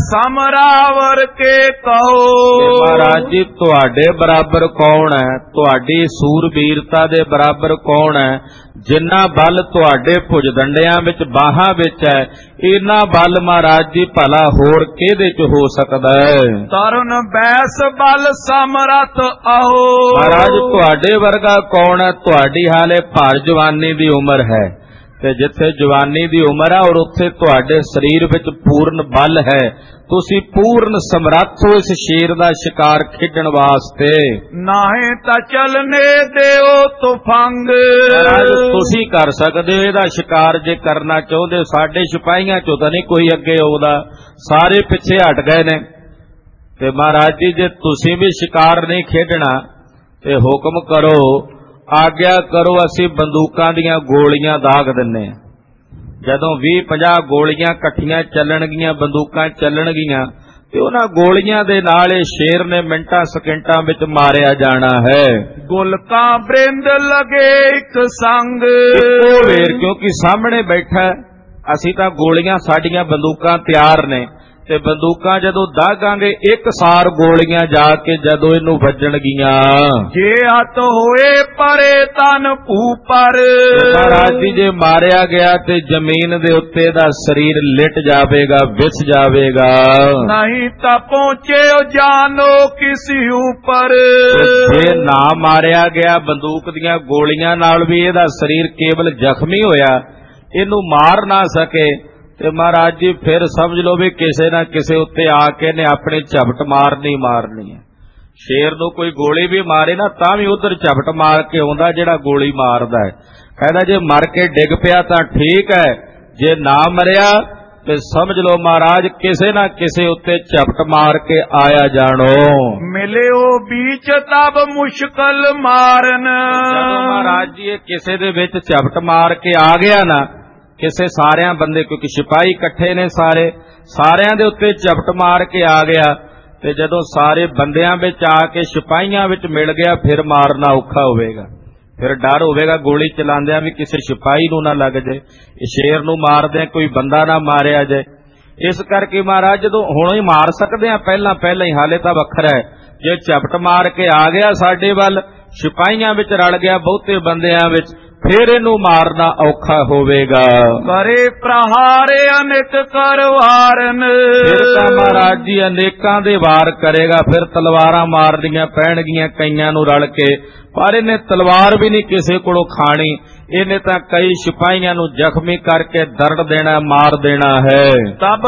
ਸਮਰਾਵਰ ਕੇ ਕਹੋ। ਮਹਾਰਾਜ ਜੀ ਤੁਹਾਡੇ ਬਰਾਬਰ ਕੌਣ ਹੈ, ਤੁਹਾਡੀ ਸੂਰਬੀਰਤਾ ਦੇ ਬਰਾਬਰ ਕੌਣ ਹੈ, ਜਿੰਨਾ ਬਲ ਤੁਹਾਡੇ ਭੁਜਦੰਡਿਆਂ ਵਿੱਚ ਬਾਹਾਂ ਵਿੱਚ ਹੈ, ਇੰਨਾ ਬਲ ਮਹਾਰਾਜ ਜੀ ਭਲਾ ਹੋਰ ਕਿਹਦੇ ਚ ਹੋ ਸਕਦਾ ਹੈ। ਤਰਨ ਬੈਸ ਬਲ ਸਮਰਥ ਆਹੋ। ਮਹਾਰਾਜ ਤੁਹਾਡੇ ਵਰਗਾ ਕੌਣ ਹੈ, ਤੁਹਾਡੀ ਹਾਲੇ ਭਰ ਜਵਾਨੀ ਦੀ ਉਮਰ ਹੈ, ਤੇ ਜਿੱਥੇ ਜਵਾਨੀ ਦੀ ਉਮਰ ਹੈ ਔਰ ਉੱਥੇ ਤੁਹਾਡੇ ਸਰੀਰ ਵਿੱਚ ਪੂਰਨ ਬਲ ਹੈ, ਤੁਸੀਂ ਪੂਰਨ ਸਮਰੱਥ ਹੋ ਇਸ ਸ਼ੇਰ ਦਾ ਸ਼ਿਕਾਰ ਖੇਡਣ ਵਾਸਤੇ। ਨਾਹੀਂ ਤਾਂ ਚਲਨੇ ਦਿਓ ਤੁਫੰਗ। ਮਹਾਰਾਜ ਤੁਸੀਂ ਕਰ ਸਕਦੇ ਹੋ ਇਹਦਾ ਸ਼ਿਕਾਰ, ਜੇ ਕਰਨਾ ਚਾਹੁੰਦੇ ਹੋ। ਸਾਡੇ ਸਿਪਾਹੀਆਂ ਚੋਂ ਤਾਂ ਨਹੀਂ ਕੋਈ ਅੱਗੇ ਆਉਂਦਾ, ਸਾਰੇ ਪਿੱਛੇ ਹਟ ਗਏ ਨੇ। ਤੇ ਮਹਾਰਾਜ ਜੀ ਜੇ ਤੁਸੀਂ ਵੀ ਸ਼ਿਕਾਰ ਨਹੀਂ ਖੇਡਣਾ ਤੇ ਹੁਕਮ ਕਰੋ, ਆਗਿਆ ਕਰੋ, ਅਸੀਂ ਬੰਦੂਕਾਂ ਦੀਆਂ ਗੋਲੀਆਂ ਦਾਗ ਦਿੰਨੇ ਆ। ਜਦੋਂ ਵੀਹ ਪੰਜਾਹ ਗੋਲੀਆਂ ਇਕੱਠੀਆਂ ਚੱਲਣਗੀਆਂ, ਬੰਦੂਕਾਂ ਚੱਲਣਗੀਆਂ, ਤੇ ਉਹਨਾਂ ਗੋਲੀਆਂ ਦੇ ਨਾਲ ਇਹ ਸ਼ੇਰ ਨੇ ਮਿੰਟਾਂ ਸਕਿੰਟਾਂ ਵਿੱਚ ਮਾਰਿਆ ਜਾਣਾ ਹੈ। ਗੁਲਕਾਂ ਬ੍ਰਿੰਦ ਲਗੇ ਇੱਕ ਸੰਗ। ਇੱਕੋ ਵੇਰ, ਕਿਉਂਕਿ ਸਾਹਮਣੇ ਬੈਠਾ, ਅਸੀਂ ਤਾਂ ਗੋਲੀਆਂ, ਸਾਡੀਆਂ ਬੰਦੂਕਾਂ ਤਿਆਰ ਨੇ, ਤੇ ਬੰਦੂਕਾਂ ਜਦੋਂ ਦਾਗਾਂਗੇ ਇੱਕ ਸਾਰ ਗੋਲੀਆਂ ਜਾ ਕੇ ਜਦੋਂ ਇਹਨੂੰ ਵੱਜਣਗੀਆਂ। ਜੇ ਹੱਥ ਹੋਏ ਪਰੇ ਤਨ ਭੂਪਰ। ਮਹਾਰਾਜ ਜੀ ਜੇ ਮਾਰਿਆ ਗਿਆ ਤੇ ਜ਼ਮੀਨ ਦੇ ਉੱਤੇ ਦਾ ਸਰੀਰ ਲਿਟ ਜਾਵੇਗਾ, ਵਿਛ ਜਾਵੇਗਾ। ਨਹੀਂ ਤਾਂ ਪਹੁੰਚੇ ਜਾਨੋ ਕਿਸੇ ਉੱਪਰ। ਜੇ ਨਾ ਮਾਰਿਆ ਗਿਆ ਬੰਦੂਕ ਦੀਆਂ ਗੋਲੀਆਂ ਨਾਲ ਵੀ ਇਹਦਾ ਸਰੀਰ ਕੇਵਲ ਜ਼ਖਮੀ ਹੋਇਆ, ਇਹਨੂੰ ਮਾਰ ਨਾ ਸਕੇ, ਤੇ ਮਹਾਰਾਜ ਜੀ ਫਿਰ ਸਮਝ ਲਓ ਵੀ ਕਿਸੇ ਨਾ ਕਿਸੇ ਉੱਤੇ ਆ ਕੇ ਨੇ ਆਪਣੀ ਝਪਟ ਮਾਰਨੀ ਮਾਰਨੀ ਹੈ। ਸ਼ੇਰ ਨੂੰ ਕੋਈ ਗੋਲੀ ਵੀ ਮਾਰੇ ਨਾ ਤਾਂ ਵੀ ਉਧਰ ਝਪਟ ਮਾਰ ਕੇ ਆਉਂਦਾ ਜਿਹੜਾ ਗੋਲੀ ਮਾਰਦਾ ਹੈ। ਕਹਿੰਦਾ ਜੇ ਮਰ ਕੇ ਡਿੱਗ ਪਿਆ ਤਾਂ ਠੀਕ ਹੈ, ਜੇ ਨਾ ਮਰਿਆ ਤੇ ਸਮਝ ਲਓ ਮਹਾਰਾਜ ਕਿਸੇ ਨਾ ਕਿਸੇ ਉੱਤੇ ਝਪਟ ਮਾਰ ਕੇ ਆਇਆ ਜਾਣੋ। ਮਿਲਿਓ बीच तब मुश्किल मारन। ਜਦੋਂ ਮਹਾਰਾਜ ਜੀ ਇਹ ਕਿਸੇ ਦੇ ਵਿੱਚ ਝਪਟ ਮਾਰ ਕੇ ਆ ਗਿਆ ਨਾ, ਕਿਸੇ ਸਾਰਿਆਂ ਬੰਦੇ, ਕਿਉਂਕਿ ਸਿਪਾਹੀ ਇਕੱਠੇ ਨੇ ਸਾਰੇ, ਸਾਰਿਆਂ ਦੇ ਉੱਤੇ ਝਪਟ ਮਾਰ ਕੇ ਆ ਗਿਆ, ਤੇ ਜਦੋਂ ਸਾਰੇ ਬੰਦਿਆਂ ਵਿੱਚ ਆ ਕੇ ਸਿਪਾਹੀਆਂ ਵਿੱਚ ਮਿਲ ਗਿਆ, ਫਿਰ ਮਾਰਨਾ ਔਖਾ ਹੋਵੇਗਾ। ਫਿਰ ਡਰ ਹੋਵੇਗਾ ਗੋਲੀ ਚਲਾਉਂਦਿਆਂ ਵੀ ਕਿਸੇ ਸਿਪਾਹੀ ਨੂੰ ਨਾ ਲੱਗ ਜਾਏ, ਸ਼ੇਰ ਨੂੰ ਮਾਰਦਿਆਂ ਕੋਈ ਬੰਦਾ ਨਾ ਮਾਰਿਆ ਜਾਏ। ਇਸ ਕਰਕੇ ਮਹਾਰਾਜ ਜਦੋਂ ਹੁਣ ਹੀ ਮਾਰ ਸਕਦੇ ਆ, ਪਹਿਲਾਂ ਪਹਿਲਾਂ ਹੀ, ਹਾਲੇ ਤਾਂ ਵੱਖਰਾ ਹੈ। ਜੇ ਝਪਟ ਮਾਰ ਕੇ ਆ ਗਿਆ ਸਾਡੇ ਵੱਲ, ਸਿਪਾਹੀਆਂ ਵਿੱਚ ਰਲ ਗਿਆ ਬਹੁਤੇ ਬੰਦਿਆਂ ਵਿੱਚ, ਫਿਰ ਇਹਨੂੰ ਮਾਰਨਾ ਔਖਾ ਹੋਵੇਗਾ। ਕਰੇ ਪ੍ਰਹਾਰੇ ਅਨੇਕ ਕਰਵਾਰਨ, ਫਿਰ ਤਾਂ ਮਹਾਰਾਜ ਜੀ ਅਨੇਕਾਂ ਦੇ ਵਾਰ ਕਰੇਗਾ। ਫਿਰ ਤਲਵਾਰਾਂ ਮਾਰਨੀਆਂ ਪੈਣਗੀਆਂ ਕਈਆਂ ਨੂੰ ਰਲ ਕੇ, ਪਰ ਇਹਨੇ ਤਲਵਾਰ ਵੀ ਨਹੀਂ ਕਿਸੇ ਕੋਲੋਂ ਖਾਣੀ। ਇਹਨੇ ਤਾਂ ਕਈ ਸਿਪਾਹੀਆਂ ਨੂੰ ਜ਼ਖਮੀ ਕਰਕੇ ਦਰੜ ਦੇਣਾ, ਮਾਰ ਦੇਣਾ ਹੈ। ਤਬ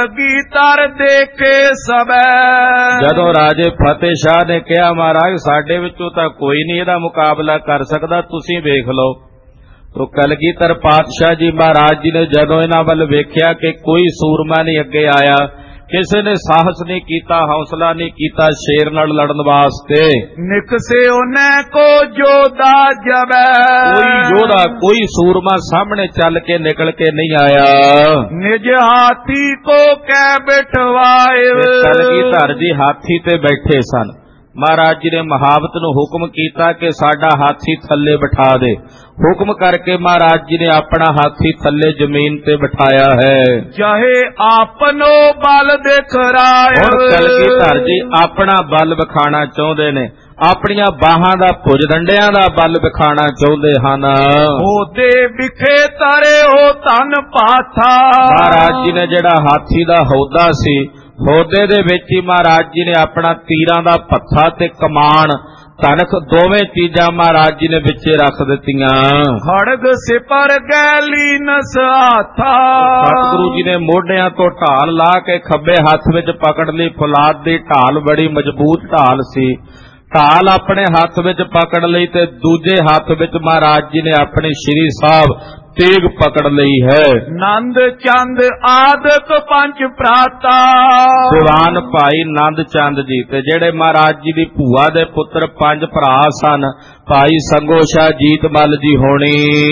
ਕਲਗੀਧਰ ਦੇਖੇ ਸਭੈ, ਜਦੋਂ ਰਾਜੇ ਫਤਿਹ ਸ਼ਾਹ ਨੇ ਕਿਹਾ ਮਹਾਰਾਜ ਸਾਡੇ ਵਿੱਚੋਂ ਤਾਂ ਕੋਈ ਨਹੀਂ ਇਹਦਾ ਮੁਕਾਬਲਾ ਕਰ ਸਕਦਾ, ਤੁਸੀਂ ਵੇਖ ਲਓ। ਤੋ ਕਲਗੀਧਰ ਪਾਤਸ਼ਾਹ ਜੀ ਮਹਾਰਾਜ ਜੀ ਨੇ ਜਦੋਂ ਇਹਨਾਂ ਵੱਲ ਵੇਖਿਆ ਕਿ ਕੋਈ ਸੂਰਮਾ ਨਹੀਂ ਅੱਗੇ ਆਇਆ, ਕਿਸੇ ਨੇ ਸਾਹਸ ਨਹੀਂ ਕੀਤਾ, ਹੌਸਲਾ ਨਹੀਂ ਕੀਤਾ ਸ਼ੇਰ ਨਾਲ ਲੜਨ ਵਾਸਤੇ, ਨਿਕਸੇ ਉਹਨੇ ਕੋ ਜੋਦਾ ਜਬੈ, ਕੋਈ ਯੋਧਾ ਕੋਈ ਸੂਰਮਾ ਸਾਹਮਣੇ ਚੱਲ ਕੇ ਨਿਕਲ ਕੇ ਨਹੀਂ ਆਇਆ। ਨਿਜ ਹਾਥੀ ਕੋ ਕਹਿ ਬਿਠਵਾਏ, ਕਲਗੀਧਰ ਜੀ ਹਾਥੀ ਤੇ ਬੈਠੇ ਸਨ। ਮਹਾਰਾਜ ਜੀ ਨੇ ਮਹਾਵਤ ਨੂੰ ਹੁਕਮ ਕੀਤਾ ਕਿ ਸਾਡਾ ਹਾਥੀ ਥੱਲੇ ਬਿਠਾ ਦੇ। ਹੁਕਮ ਕਰਕੇ ਮਹਾਰਾਜ ਜੀ ਨੇ ਆਪਣਾ ਹਾਥੀ ਥੱਲੇ ਜ਼ਮੀਨ ਤੇ ਬਿਠਾਇਆ ਹੈ। ਚਾਹੇ ਆਪਨੋ ਬਲ ਦਿਖਰਾਏ, ਹੁਣ ਕਲਗੀਧਰ ਜੀ ਆਪਣਾ ਬਲ ਵਿਖਾਣਾ ਚਾਹੁੰਦੇ ਨੇ, ਆਪਣੀਆਂ ਬਾਹਾਂ ਦਾ ਭੁਜ ਡੰਡਿਆਂ ਦਾ ਬਲ ਵਿਖਾਣਾ ਚਾਹੁੰਦੇ ਹਨ। ਉਹਦੇ ਵਿਖੇ ਤਰੇ ਹੋ ਧਨ ਪਾਥਾ, ਮਹਾਰਾਜ ਜੀ ਨੇ ਜਿਹੜਾ ਹਾਥੀ ਦਾ ਹੌਦਾ ਸੀ, ਹੌਦੇ ਦੇ ਵਿੱਚ ਹੀ ਮਹਾਰਾਜ ਜੀ ਨੇ ਆਪਣਾ ਤੀਰਾਂ ਦਾ ਪੱਥਾ ਤੇ ਕਮਾਨ ਤਨਖ ਦੋਵੇਂ ਚੀਜ਼ਾਂ ਮਹਾਰਾਜ ਜੀ ਨੇ ਵਿੱਚੇ ਰੱਖ ਦਿੱਤੀਆਂ। ਖੜਗ ਸਿਪਰ ਗੈਲੀ ਨਸ ਹਾਥਾ, ਸਤਿਗੁਰੂ ਜੀ ਨੇ ਮੋਢਿਆਂ ਤੋਂ ਢਾਲ ਲਾ ਕੇ ਖੱਬੇ ਹੱਥ ਵਿੱਚ ਪਕੜ ਲਈ। ਫੌਲਾਦ ਦੀ ਢਾਲ ਬੜੀ ਮਜ਼ਬੂਤ ਢਾਲ ਸੀ। ਢਾਲ ਆਪਣੇ ਹੱਥ ਵਿੱਚ ਪਕੜ ਲਈ ਤੇ ਦੂਜੇ ਹੱਥ ਵਿੱਚ ਮਹਾਰਾਜ ਜੀ ਨੇ ਆਪਣੀ ਸ਼੍ਰੀ ਸਾਹਿਬ ਤੇਗ ਪਕੜ ਲਈ ਹੈ। ਨੰਦ ਚੰਦ ਆਦਿਕ ਪੰਜ ਭਰਾਤਾ, ਦੀਵਾਨ ਭਾਈ ਨੰਦ ਚੰਦ ਜੀ ਤੇ ਜਿਹੜੇ ਮਹਾਰਾਜ ਜੀ ਦੀ ਭੂਆ ਦੇ ਪੁੱਤਰ ਪੰਜ ਭਰਾ ਸਨ, ਭਾਈ ਸੰਗੋ ਸ਼ਾਹ ਜੀਤਮਲ ਜੀ ਹੋਣੀ,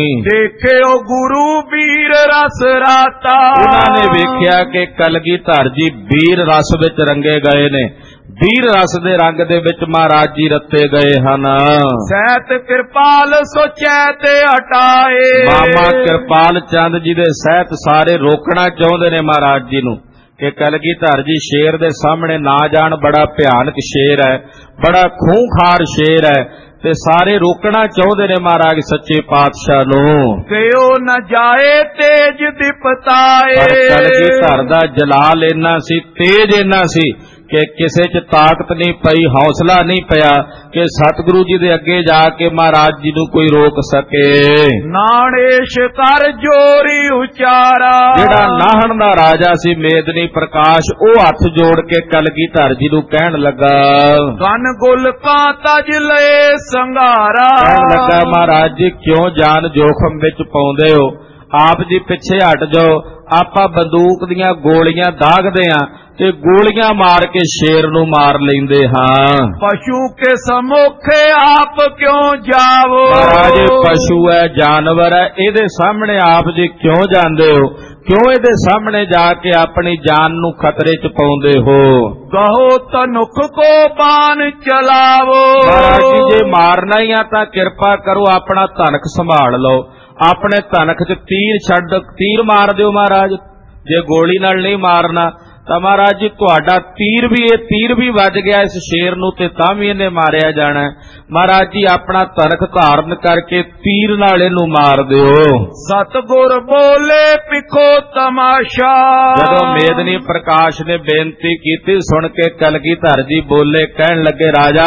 ਦੇਖਿਓ ਗੁਰੂ ਵੀਰ ਰਸ ਰਾਤਾ, ਉਹਨਾਂ ਨੇ ਵੇਖਿਆ ਕਿ ਕਲਗੀਧਰ ਜੀ ਵੀਰ ਰਸ ਵਿੱਚ ਰੰਗੇ ਗਏ ਨੇ। ਵੀਰ ਰਸ ਦੇ ਰੰਗ ਦੇ ਵਿੱਚ ਮਹਾਰਾਜ ਜੀ ਰੱਤੇ ਗਏ ਹਨ। ਸਹਿਤ ਕਿਰਪਾਲ ਸੋਚੈ ਤੇ ਹਟਾਏ, ਮਾਮਾ ਕਿਰਪਾਲ ਚੰਦ ਜੀ ਦੇ ਸਹਿਤ ਸਾਰੇ ਰੋਕਣਾ ਚਾਹੁੰਦੇ ਨੇ ਮਹਾਰਾਜ ਜੀ ਨੂੰ ਕਿ ਕਲਗੀਧਰ ਜੀ ਸ਼ੇਰ ਦੇ ਸਾਹਮਣੇ ਨਾ ਜਾਣ। ਬੜਾ ਭਿਆਨਕ ਸ਼ੇਰ ਹੈ, ਬੜਾ ਖੂੰਖਾਰ ਸ਼ੇਰ ਹੈ ਤੇ ਸਾਰੇ ਰੋਕਣਾ ਚਾਹੁੰਦੇ ਨੇ ਮਹਾਰਾਜ ਸੱਚੇ ਪਾਤਸ਼ਾਹ ਨੂੰ। ਕਿਉ ਨ ਜਾਏ ਤੇਜ ਦਿਪਤਾਏ, ਪਰ ਕਲਗੀਧਰ ਦਾ ਜਲਾਲ ਇੰਨਾ ਸੀ, ਤੇਜ ਇੰਨਾ ਸੀ ਕਿ ਕਿਸੇ 'ਚ ਤਾਕਤ ਨਹੀਂ ਪਈ, ਹੌਸਲਾ ਨਹੀਂ ਪਿਆ ਕਿ ਸਤਿਗੁਰੂ ਜੀ ਦੇ ਅੱਗੇ ਜਾ ਕੇ ਮਹਾਰਾਜ ਜੀ ਨੂੰ ਕੋਈ ਰੋਕ ਸਕੇ। ਨਾਣੇਸ਼ ਕਰ ਜੋਰੀ ਉਚਾਰਾ, ਜਿਹੜਾ ਨਾਹਣ ਦਾ ਰਾਜਾ ਸੀ ਮੇਦਨੀ ਪ੍ਰਕਾਸ਼, ਉਹ ਹੱਥ ਜੋੜ ਕੇ ਕਲਗੀਧਰ ਜੀ ਨੂੰ ਕਹਿਣ ਲੱਗਾ, ਗਨ ਗੁਲ ਕਾ ਤਜ ਲਏ ਸੰਘਾਰਾ, ਕਹਿਣ ਲੱਗਾ ਮਹਾਰਾਜ ਜੀ ਕਿਉਂ ਜਾਨ ਜੋਖਮ ਵਿੱਚ ਪਾਉਂਦੇ ਹੋ? ਆਪ ਜੀ ਪਿੱਛੇ ਹਟ ਜਾਓ, ਆਪਾਂ ਬੰਦੂਕ ਦੀਆਂ ਗੋਲੀਆਂ ਦਾਗਦੇ ਆਂ ਤੇ ਗੋਲੀਆਂ ਮਾਰ ਕੇ ਸ਼ੇਰ ਨੂੰ ਮਾਰ ਲੈਂਦੇ ਹਾਂ। ਪਸ਼ੂ ਕੇ ਸਮੁਖੇ ਆਪ ਕਿਉਂ ਜਾਵੋ, ਮਹਾਰਾਜ ਪਸ਼ੂ ਹੈ, ਜਾਨਵਰ ਹੈ, ਇਹਦੇ ਸਾਹਮਣੇ ਆਪ ਜੀ ਕਿਉਂ ਜਾਂਦੇ ਹੋ? ਕਿਉਂ ਇਹਦੇ ਸਾਹਮਣੇ ਜਾ ਕੇ ਆਪਣੀ ਜਾਨ ਨੂੰ ਖਤਰੇ 'ਚ ਪਾਉਂਦੇ ਹੋ? ਕਹੋ ਤਨੁਖ ਕੋ ਬਾਣ ਚਲਾਵੋ, ਮਹਾਰਾਜ ਜੀ ਜੇ ਮਾਰਨਾ ਹੀ ਆ ਤਾਂ ਕਿਰਪਾ ਕਰੋ ਆਪਣਾ ਧਨਕ ਸੰਭਾਲ ਲਓ, ਆਪਣੇ ਧਨਕ 'ਚ ਤੀਰ ਛੱਡ, ਤੀਰ ਮਾਰ ਦਿਓ ਮਹਾਰਾਜ। ਜੇ ਗੋਲੀ ਨਾਲ ਨਹੀਂ ਮਾਰਨਾ ਤਾਂ ਮਹਾਰਾਜ ਜੀ ਤੁਹਾਡਾ ਤੀਰ ਵੀ, ਇਹ ਤੀਰ ਵੀ ਵੱਜ ਗਿਆ ਇਸ ਸ਼ੇਰ ਨੂੰ ਤੇ ਤਾਂ ਵੀ ਇਹਨੇ ਮਾਰਿਆ ਜਾਣਾ। ਮਹਾਰਾਜ ਜੀ ਆਪਣਾ ਧਨਕ ਧਾਰਨ ਕਰਕੇ ਤੀਰ ਨਾਲ ਇਹਨੂੰ ਮਾਰ ਦਿਓ। ਸਤਿਗੁਰ ਬੋਲੇ ਪਿਖੋ ਤਮਾਸ਼ਾ, ਜਦੋਂ ਮੇਦਨੀ ਪ੍ਰਕਾਸ਼ ਨੇ ਬੇਨਤੀ ਕੀਤੀ ਸੁਣ ਕੇ ਕਲਗੀਧਰ ਜੀ ਬੋਲੇ, ਕਹਿਣ ਲੱਗੇ ਰਾਜਾ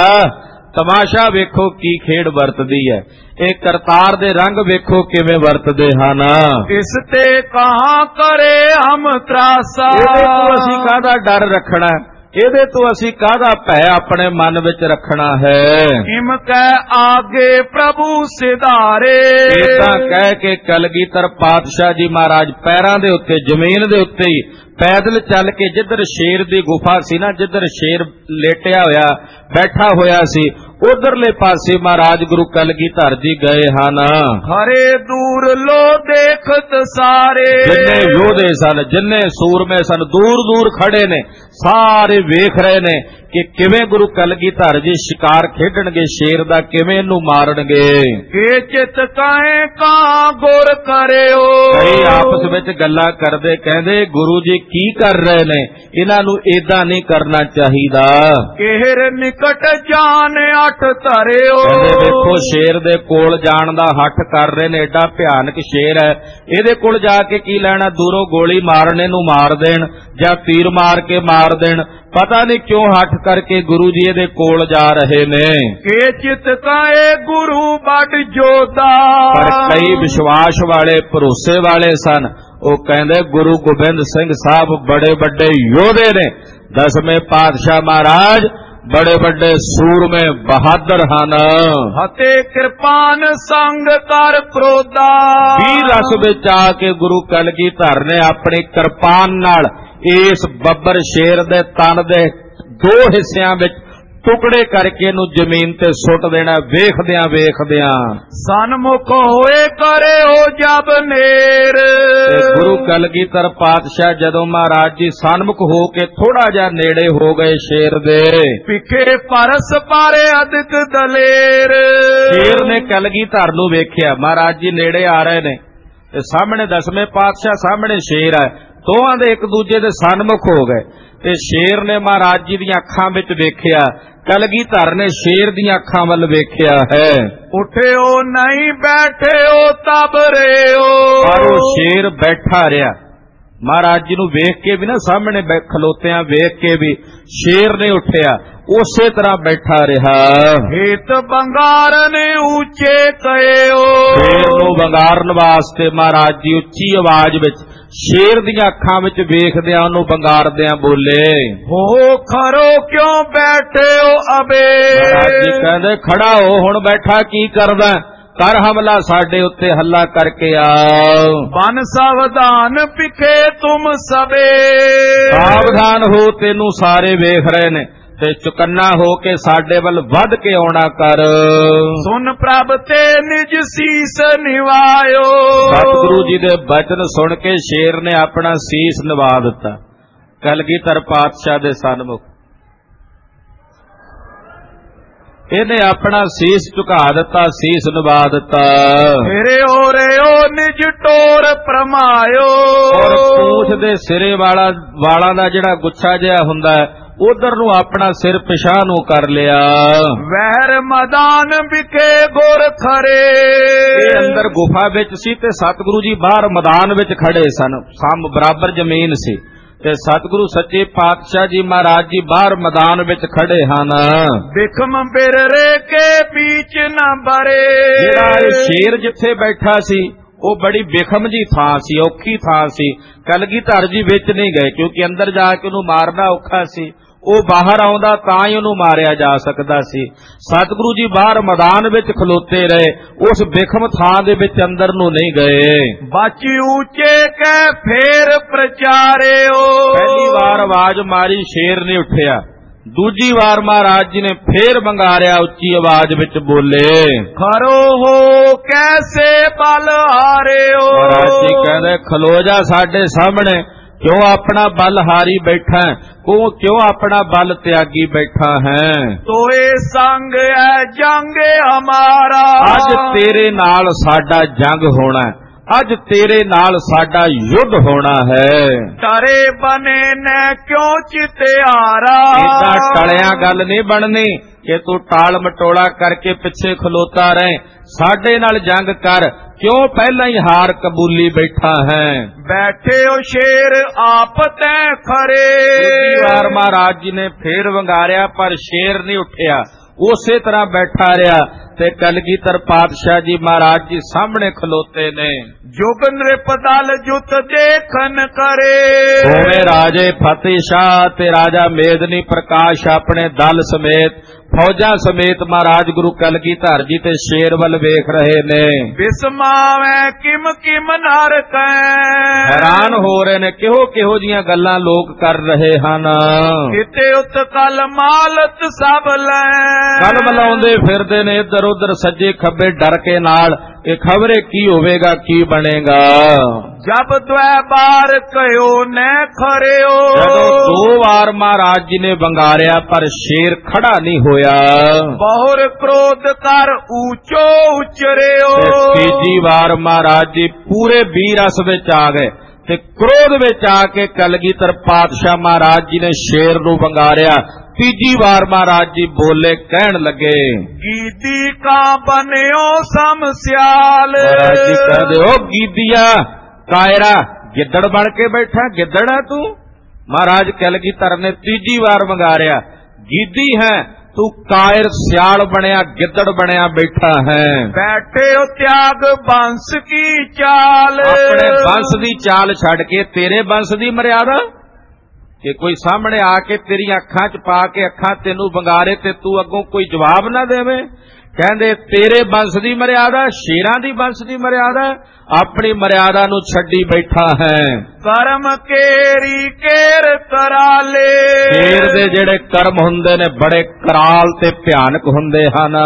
ਤਮਾਸ਼ਾ ਵੇਖੋ ਕੀ ਖੇਡ ਵਰਤਦੀ ਹੈ, ਇਹ ਕਰਤਾਰ ਦੇ ਰੰਗ ਵੇਖੋ ਕਿਵੇਂ ਵਰਤਦੇ ਹਨ। ਇਸ ਤੇ ਕਹਾਂ ਕਰੇ ਹਮ ਤਰਾਸਾ, ਇਹਦੇ ਤੋਂ ਅਸੀਂ ਕਾਹਦਾ ਡਰ ਰੱਖਣਾ, ਇਹਦੇ ਤੋਂ ਅਸੀਂ ਕਾਹਦਾ ਭੈ ਆਪਣੇ ਮਨ ਵਿੱਚ ਰੱਖਣਾ ਹੈ। ਇਮ ਕਹਿ ਆਗੇ ਪ੍ਰਭੂ ਸਿਧਾਰੇ, ਇਦਾਂ ਕਹਿ ਕੇ ਕਲਗੀਧਰ ਪਾਤਸ਼ਾਹ ਜੀ ਮਹਾਰਾਜ ਪੈਰਾਂ ਦੇ ਉੱਤੇ, ਜ਼ਮੀਨ ਦੇ ਉੱਤੇ ਹੀ ਪੈਦਲ ਚੱਲ ਕੇ ਜਿੱਧਰ ਸ਼ੇਰ ਦੀ ਗੁਫਾ ਸੀ ਨਾ, ਜਿੱਧਰ ਸ਼ੇਰ ਲੇਟਿਆ ਹੋਇਆ ਬੈਠਾ ਹੋਇਆ ਸੀ, ਉਧਰਲੇ ਪਾਸੇ ਮਹਾਰਾਜ ਗੁਰੂ ਕਲਗੀਧਰ ਜੀ ਗਏ ਹਨ। ਹਰੇ ਦੂਰ ਲੋ ਦੇਖਤ ਸਾਰੇ, ਜਿੰਨੇ ਯੋਧੇ ਸਨ, ਜਿੰਨੇ ਸੂਰਮੇ ਸਨ, ਦੂਰ ਦੂਰ ਖੜੇ ਨੇ, ਸਾਰੇ ਵੇਖ ਰਹੇ ਨੇ ਕਿ ਕਿਵੇਂ ਗੁਰੂ ਕਲਗੀਧਰ ਜੀ ਸ਼ਿਕਾਰ ਖੇਡਣਗੇ ਸ਼ੇਰ ਦਾ, ਕਿਵੇਂ ਇਹਨੂੰ ਮਾਰਨਗੇ। ਇਹ ਚਿਤ ਕਾਏ ਕਾਂ ਗੁਰ ਕਰਿਓ, ਕਈ ਆਪਸ ਵਿੱਚ ਗੱਲਾਂ ਕਰਦੇ, ਕਹਿੰਦੇ ਗੁਰੂ ਜੀ ਕੀ ਕਰ ਰਹੇ ਨੇ, ਇਹਨਾਂ ਨੂੰ ਏਦਾਂ ਨਹੀਂ ਕਰਨਾ ਚਾਹੀਦਾ। ਕਿਹਰ ਨਿਕਟ ਜਾਣ ਹੱਠ ਧਰਿਓ। ਕਹਿੰਦੇ ਵੇਖੋ ਸ਼ੇਰ ਦੇ ਕੋਲ ਜਾਣ ਦਾ ਹੱਠ ਕਰ ਰਹੇ ਨੇ, ਏਡਾ ਭਿਆਨਕ ਸ਼ੇਰ ਹੈ, ਇਹਦੇ ਕੋਲ ਜਾ ਕੇ ਕੀ ਲੈਣਾ, ਦੂਰੋਂ ਗੋਲੀ ਮਾਰਨੇ ਨੂੰ ਮਾਰ ਦੇਣ ਜਾਂ ਤੀਰ ਮਾਰ ਕੇ ਮਾਰ ਦੇਣ, ਪਤਾ ਨਹੀਂ ਕਿਉਂ ਹੱਠ ਕਰਕੇ ਗੁਰੂ ਜੀ ਇਹਦੇ ਕੋਲ ਜਾ ਰਹੇ ਨੇ। ਕੇ ਚਿਤ ਕਾਏ ਗੁਰੂ ਬੜ ਜੋਦਾ, ਪਰ ਕਈ ਵਿਸ਼ਵਾਸ ਵਾਲੇ ਭਰੋਸੇ ਵਾਲੇ ਸਨ, ਉਹ ਕਹਿੰਦੇ ਗੁਰੂ ਗੋਬਿੰਦ ਸਿੰਘ ਸਾਹਿਬ ਬੜੇ ਵੱਡੇ ਯੋਧੇ ਨੇ, ਦਸਵੇਂ ਪਾਤਸ਼ਾਹ ਮਹਾਰਾਜ ਬੜੇ ਵੱਡੇ ਸੂਰਮੇ ਬਹਾਦਰ ਹਨ। ਹਤੇ ਕਿਰਪਾਨ ਸੰਗ ਕਰ ਕ੍ਰੋਧਾ, ਵੀਰ ਰਸ ਵਿੱਚ ਆ ਕੇ ਗੁਰੂ ਕਲਗੀਧਰ ਨੇ ਆਪਣੀ ਕਿਰਪਾਨ ਨਾਲ ਇਸ ਬੱਬਰ ਸ਼ੇਰ ਦੇ ਤਨ ਦੇ ਦੋ ਹਿੱਸਿਆਂ ਵਿੱਚ ਟੁਕੜੇ ਕਰਕੇ ਇਹਨੂੰ ਜ਼ਮੀਨ ਤੇ ਸੁੱਟ ਦੇਣਾ। ਵੇਖਦਿਆਂ ਵੇਖਦਿਆਂ ਸਨਮੁਖ ਹੋਏ ਕਰੇ ਹੋ ਜਬ ਨੇਰ, ਗੁਰੂ ਕਲਗੀਧਰ ਪਾਤਸ਼ਾਹ ਜਦੋਂ ਮਹਾਰਾਜ ਜੀ ਸਨਮੁਖ ਹੋ ਕੇ ਥੋੜਾ ਜਿਹਾ ਨੇੜੇ ਹੋ ਗਏ ਸ਼ੇਰ ਦੇ, ਪਿੱਛੇ ਪਰਸ ਪਾਰੇ ਅਦਕ ਦਲੇਰ, ਸ਼ੇਰ ਨੇ ਕਲਗੀਧਰ ਨੂੰ ਵੇਖਿਆ, ਮਹਾਰਾਜ ਜੀ ਨੇੜੇ ਆ ਰਹੇ ਨੇ ਤੇ ਸਾਹਮਣੇ ਦਸਵੇਂ ਪਾਤਸ਼ਾਹ, ਸਾਹਮਣੇ ਸ਼ੇਰ ਹੈ, ਦੋਵਾਂ ਦੇ ਇੱਕ ਦੂਜੇ ਦੇ ਸਨਮੁਖ ਹੋ ਗਏ ਤੇ ਸ਼ੇਰ ਨੇ ਮਹਾਰਾਜ ਜੀ ਦੀਆਂ ਅੱਖਾਂ ਵਿੱਚ ਵੇਖਿਆ, ਕਲਗੀਧਰ ਨੇ ਸ਼ੇਰ ਦੀਆਂ ਅੱਖਾਂ ਵੱਲ ਵੇਖਿਆ ਹੈ। ਉਠਿਓ ਨਹੀਂ ਬੈਠਿਓ ਤਬ ਰਿਓ, ਪਰ ਉਹ ਸ਼ੇਰ ਬੈਠਾ ਰਿਹਾ, ਮਹਾਰਾਜ ਜੀ ਨੂੰ ਵੇਖ ਕੇ ਵੀ ਨਾ, ਸਾਹਮਣੇ ਖਲੋਤਿਆਂ ਵੇਖ ਕੇ ਵੀ ਸ਼ੇਰ ਨੇ ਉੱਠਿਆ, ਉਸੇ ਤਰ੍ਹਾਂ ਬੈਠਾ ਰਿਹਾ। ਹੇਤ ਬੰਗਾਰ ਨੇ ਉੱਚੇ ਕਇਓ, ਸ਼ੇਰ ਨੂੰ ਬੰਗਾਰਨ ਵਾਸਤੇ ਮਹਾਰਾਜ ਜੀ ਉੱਚੀ ਆਵਾਜ਼ ਵਿੱਚ ਸ਼ੇਰ ਦੀਆਂ ਅੱਖਾਂ ਵਿੱਚ ਵੇਖਦਿਆਂ ਉਹਨੂੰ ਬੰਗਾਰਦਿਆਂ ਬੋਲੇ, ਹੋ ਖਰੋ ਕਿਉਂ ਬੈਠੇ ਹੋ ਅਬੇ, ਮਹਾਰਾਜ ਜੀ ਕਹਿੰਦੇ ਖੜਾ ਹੋ, ਹੁਣ ਬੈਠਾ ਕੀ ਕਰਦਾ, ਕਰ ਹਮਲਾ ਸਾਡੇ ਉੱਤੇ, ਹੱਲਾ ਕਰਕੇ ਆਓ। ਬਨ ਸਾਵਧਾਨ ਪਿਖੇ ਤੁਮ ਸਵੇ, ਸਾਵਧਾਨ ਹੋ, ਤੈਨੂੰ ਸਾਰੇ ਵੇਖ ਰਹੇ ਨੇ ਤੇ ਚੁਕੰਨਾ ਹੋ ਕੇ ਸਾਡੇ ਵੱਲ ਵੱਧ ਕੇ ਆਉਣਾ ਕਰ। ਸੁਨ ਪ੍ਰਭ ਤੇ ਨਿਜ ਸੀਸ ਨਿਵਾਇਓ, ਸਤਿਗੁਰੂ ਜੀ ਦੇ ਬਚਨ ਸੁਣ ਕੇ ਸ਼ੇਰ ਨੇ ਆਪਣਾ ਸੀਸ ਨਿਵਾ ਦਿੱਤਾ ਕਲਗੀਧਰ ਪਾਤਸ਼ਾਹ ਦੇ ਸਨਮੁਖ। ਇਹਨੇ ਆਪਣਾ ਸੀਸ ਝੁਕਾ ਦਿੱਤਾ, ਸੀਸ ਨਿਵਾ ਦਿੱਤਾ। ਤੇਰੇ ਓਰੇ ਓ ਨਿਜ ਟੋਰ ਪ੍ਰਮਾਇਓ, ਔਰ ਪੂਛ ਦੇ ਸਿਰੇ ਵਾਲਾ ਵਾਲਾਂ ਦਾ ਜਿਹੜਾ ਗੁੱਛਾ ਜਿਹਾ ਹੁੰਦਾ ਹੈ, ਉਧਰ ਨੂੰ ਆਪਣਾ ਸਿਰ ਪਿਛਾਂਹ ਨੂੰ ਕਰ ਲਿਆ। ਵਹਿਰ ਮੈਦਾਨ ਵਿਖੇ ਗੁਰ ਖਰੇ, ਇਹ ਅੰਦਰ ਗੁਫਾ ਵਿੱਚ ਸੀ ਤੇ ਸਤਿਗੁਰੂ ਜੀ ਬਾਹਰ ਮੈਦਾਨ ਵਿੱਚ ਖੜੇ ਸਨ, ਸਾਮ ਬਰਾਬਰ ਜ਼ਮੀਨ ਸੀ ਤੇ ਸਤਿਗੁਰੂ ਸੱਚੇ ਪਾਤਸ਼ਾਹ ਜੀ ਮਹਾਰਾਜ ਜੀ ਬਾਹਰ ਮੈਦਾਨ ਵਿੱਚ ਖੜੇ ਹਨ। ਬਿਖਮ ਬਿਰਰੇ ਕੇ ਬੀਚ ਨਾ ਬਰੇ, ਜਿਹੜਾ ਇਹ ਸ਼ੇਰ ਜਿੱਥੇ ਬੈਠਾ ਸੀ ਉਹ ਬੜੀ ਬਿਖਮ ਜੀ ਥਾਂ ਸੀ, ਔਖੀ ਥਾਂ ਸੀ। ਕਲਗੀਧਰ ਜੀ ਵਿੱਚ ਨਹੀਂ ਗਏ ਕਿਉਂਕਿ ਅੰਦਰ ਜਾ ਕੇ ਉਹਨੂੰ ਮਾਰਨਾ ਔਖਾ ਸੀ, ਉਹ ਬਾਹਰ ਆਉਂਦਾ ਤਾਂ ਹੀ ਉਹਨੂੰ ਮਾਰਿਆ ਜਾ ਸਕਦਾ ਸੀ। ਸਤਿਗੁਰੂ ਜੀ ਬਾਹਰ ਮੈਦਾਨ ਵਿੱਚ ਖਲੋਤੇ ਰਹੇ, ਉਸ ਬਿਖਮ ਥਾਂ ਦੇ ਵਿੱਚ ਅੰਦਰ ਨੂੰ ਨਹੀਂ ਗਏ। ਬਚ ਉੱਚੇ ਕਹਿ ਫੇਰ ਪ੍ਰਚਾਰਿਓ, ਪਹਿਲੀ ਵਾਰ ਆਵਾਜ਼ ਮਾਰੀ, ਸ਼ੇਰ ਨੇ ਉੱਠਿਆ, ਦੂਜੀ ਵਾਰ ਮਹਾਰਾਜ ਜੀ ਨੇ ਫੇਰ ਬੰਗਾਰਿਆ, ਉੱਚੀ ਆਵਾਜ਼ ਵਿੱਚ ਬੋਲੇ, ਖਰੋ ਹੋ ਕੈਸੇ ਬਲ ਹਾਰਿਓ, ਮਹਾਰਾਜ ਜੀ ਕਹਿੰਦੇ ਖਲੋ ਜਾ ਸਾਡੇ ਸਾਹਮਣੇ, ਕਿਉਂ ਆਪਣਾ ਬਲ ਹਾਰੀ ਬੈਠਾ, ਕਿਉਂ ਕਿਉਂ ਆਪਣਾ ਬਲ ਤਿਆਗੀ ਬੈਠਾ ਹੈ। ਤੋਏ ਸੰਗ ਹੈ ਜੰਗ ਹਮਾਰਾ, ਅੱਜ ਤੇਰੇ ਨਾਲ ਸਾਡਾ ਜੰਗ ਹੋਣਾ, ਅੱਜ ਤੇਰੇ ਨਾਲ ਸਾਡਾ ਯੁੱਧ ਹੋਣਾ ਹੈ। ਟਰੇ ਬਨੇ ਨੇ ਕਿਉਂ ਚਿਤਿਆਰਾ, ਇਦਾਂ ਟਲਿਆਂ ਗੱਲ ਨਹੀਂ ਬਣਨੀ ਕਿ ਤੂੰ ਟਾਲ ਮਟੋਲਾ ਕਰਕੇ ਪਿੱਛੇ ਖਲੋਤਾ ਰਹੇ, ਸਾਡੇ ਨਾਲ ਜੰਗ ਕਰ, ਕਿਉਂ ਪਹਿਲਾਂ ਹੀ ਹਾਰ ਕਬੂਲੀ ਬੈਠਾ ਹੈ। ਬੈਠੇ ਹੋ ਸ਼ੇਰ ਆਪ ਤੈ ਖਰੇ, ਦੂਜੀ ਵਾਰ ਮਹਾਰਾਜ ਜੀ ਨੇ ਫੇਰ ਵੰਗਾਰਿਆ ਪਰ ਸ਼ੇਰ ਨਹੀਂ ਉੱਠਿਆ, ਉਸੇ ਤਰ੍ਹਾਂ ਬੈਠਾ ਰਿਹਾ ਤੇ ਕਲਗੀਧਰ ਪਾਤਸ਼ਾਹ ਜੀ ਮਹਾਰਾਜ ਜੀ ਸਾਹਮਣੇ ਖਲੋਤੇ ਨੇ। ਜੁਗ ਨ੍ਰਿਪ ਦਲ ਜੁਤ ਦੇਖਨ ਕਰੇ, ਹੋਵੇ ਰਾਜੇ ਫਤਿਹ ਸ਼ਾਹ ਤੇ ਰਾਜਾ ਮੇਦਨੀ ਪ੍ਰਕਾਸ਼ ਆਪਣੇ ਦਲ ਸਮੇਤ ਫੌਜਾਂ ਸਮੇਤ ਮਹਾਰਾਜ ਗੁਰੂ ਕਲਗੀਧਰ ਜੀ ਤੇ ਸ਼ੇਰ ਵੱਲ ਵੇਖ ਰਹੇ ਨੇ। ਬਿਸਮਾਵੈ ਕਿਮ ਕਿਮ ਨਰ ਕੈ, ਹੈਰਾਨ ਹੋ ਰਹੇ ਨੇ ਕਿਹੋ ਕਿਹੋ ਜੀਆਂ ਗੱਲਾਂ ਲੋਕ ਕਰ ਰਹੇ ਹਨ। ਕਿਤੇ ਉਤ ਕਲ ਮਾਲਤ ਸਭ ਲੈ, ਗੱਲ ਬਲਾਉਂਦੇ ਫਿਰਦੇ ਨੇ ਇੱਧਰ ਉੱਧਰ ਸੱਜੇ ਖੱਬੇ ਡਰ ਕੇ ਨਾਲ, ਇਹ ਖਬਰੇ ਕੀ ਹੋਵੇਗਾ ਕੀ ਬਣੇਗਾ। ਜਬ ਦੁਐ ਬਾਰ ਕਹਿਓ ਨੈ ਖਰਿਓ, ਜਦੋਂ ਦੋ ਵਾਰ ਮਹਾਰਾਜ ਜੀ ਨੇ ਵੰਗਾਰਿਆ ਪਰ ਸ਼ੇਰ ਖੜਾ ਨਹੀਂ ਹੋਇਆ। ਬਹੁਰ ਕ੍ਰੋਧ ਕਰ ਊਚੋ ਉਚਰਿਓ, ਤੀਜੀ ਵਾਰ ਮਹਾਰਾਜ ਜੀ ਪੂਰੇ ਵੀਰਸ ਵਿੱਚ ਆ ਗਏ ਤੇ ਕ੍ਰੋਧ ਵਿੱਚ ਆ ਕੇ ਕਲਗੀਧਰ ਪਾਤਸ਼ਾਹ ਮਹਾਰਾਜ ਜੀ ਨੇ ਸ਼ੇਰ ਨੂੰ ਵੰਗਾਰਿਆ, ਤੀਜੀ ਵਾਰ ਮਹਾਰਾਜ ਜੀ ਬੋਲੇ, ਕਹਿਣ ਲੱਗੇ, ਗੀਦੀ ਕਾ ਬਨਿਓ ਸਮਸਿਆਲ। ਮਹਾਰਾਜ ਜੀ ਕਹਿੰਦੇ, ਉਹ ਗੀਦੀਆ ਕਾਇਰਾ, ਗਿੱਦੜ ਬਣ ਕੇ ਬੈਠਾ, ਗਿੱਦੜ ਹੈ ਤੂੰ? ਮਹਾਰਾਜ ਕਲਗੀਧਰ ਨੇ ਤੀਜੀ ਵਾਰ ਮੰਗਾਰਿਆ, ਗੀਦੀ ਹੈ ਤੂੰ, ਕਾਇਰ ਸਿਆਲ ਬਣਿਆ, ਗਿੱਦੜ ਬਣਿਆ ਬੈਠਾ ਹੈ। ਬੈਠੇ ਹੋ ਤਿਆਗ ਬੰਸ ਕੀ ਚਾਲ। ਆਪਣੇ ਬੰਸ ਦੀ ਚਾਲ ਛੱਡ ਕੇ ਤੇਰੇ ਬੰਸ ਦੀ ਮਰਿਆਦਾ, ਕਿ ਕੋਈ ਸਾਹਮਣੇ ਆ ਕੇ ਤੇਰੀਆਂ ਅੱਖਾਂ 'ਚ ਪਾ ਕੇ ਅੱਖਾਂ ਤੈਨੂੰ ਵੰਗਾਰੇ ਤੇ ਤੂੰ ਅੱਗੋਂ ਕੋਈ ਜਵਾਬ ਨਾ ਦੇਵੇਂ। ਕਹਿੰਦੇ ਤੇਰੇ ਬੰਸ ਦੀ ਮਰਿਆਦਾ, ਸ਼ੇਰਾਂ ਦੀ ਬੰਸ ਦੀ ਮਰਿਆਦਾ, ਆਪਣੀ ਮਰਿਆਦਾ ਨੂੰ ਛੱਡੀ ਬੈਠਾ ਹੈ। ਕਰਮ ਕੇਰੀ ਕੇਰ ਕਰਾਲੇ। ਸ਼ੇਰ ਦੇ ਜਿਹੜੇ ਕਰਮ ਹੁੰਦੇ ਨੇ ਬੜੇ ਕਰਾਲ ਤੇ ਭਿਆਨਕ ਹੁੰਦੇ ਹਨ।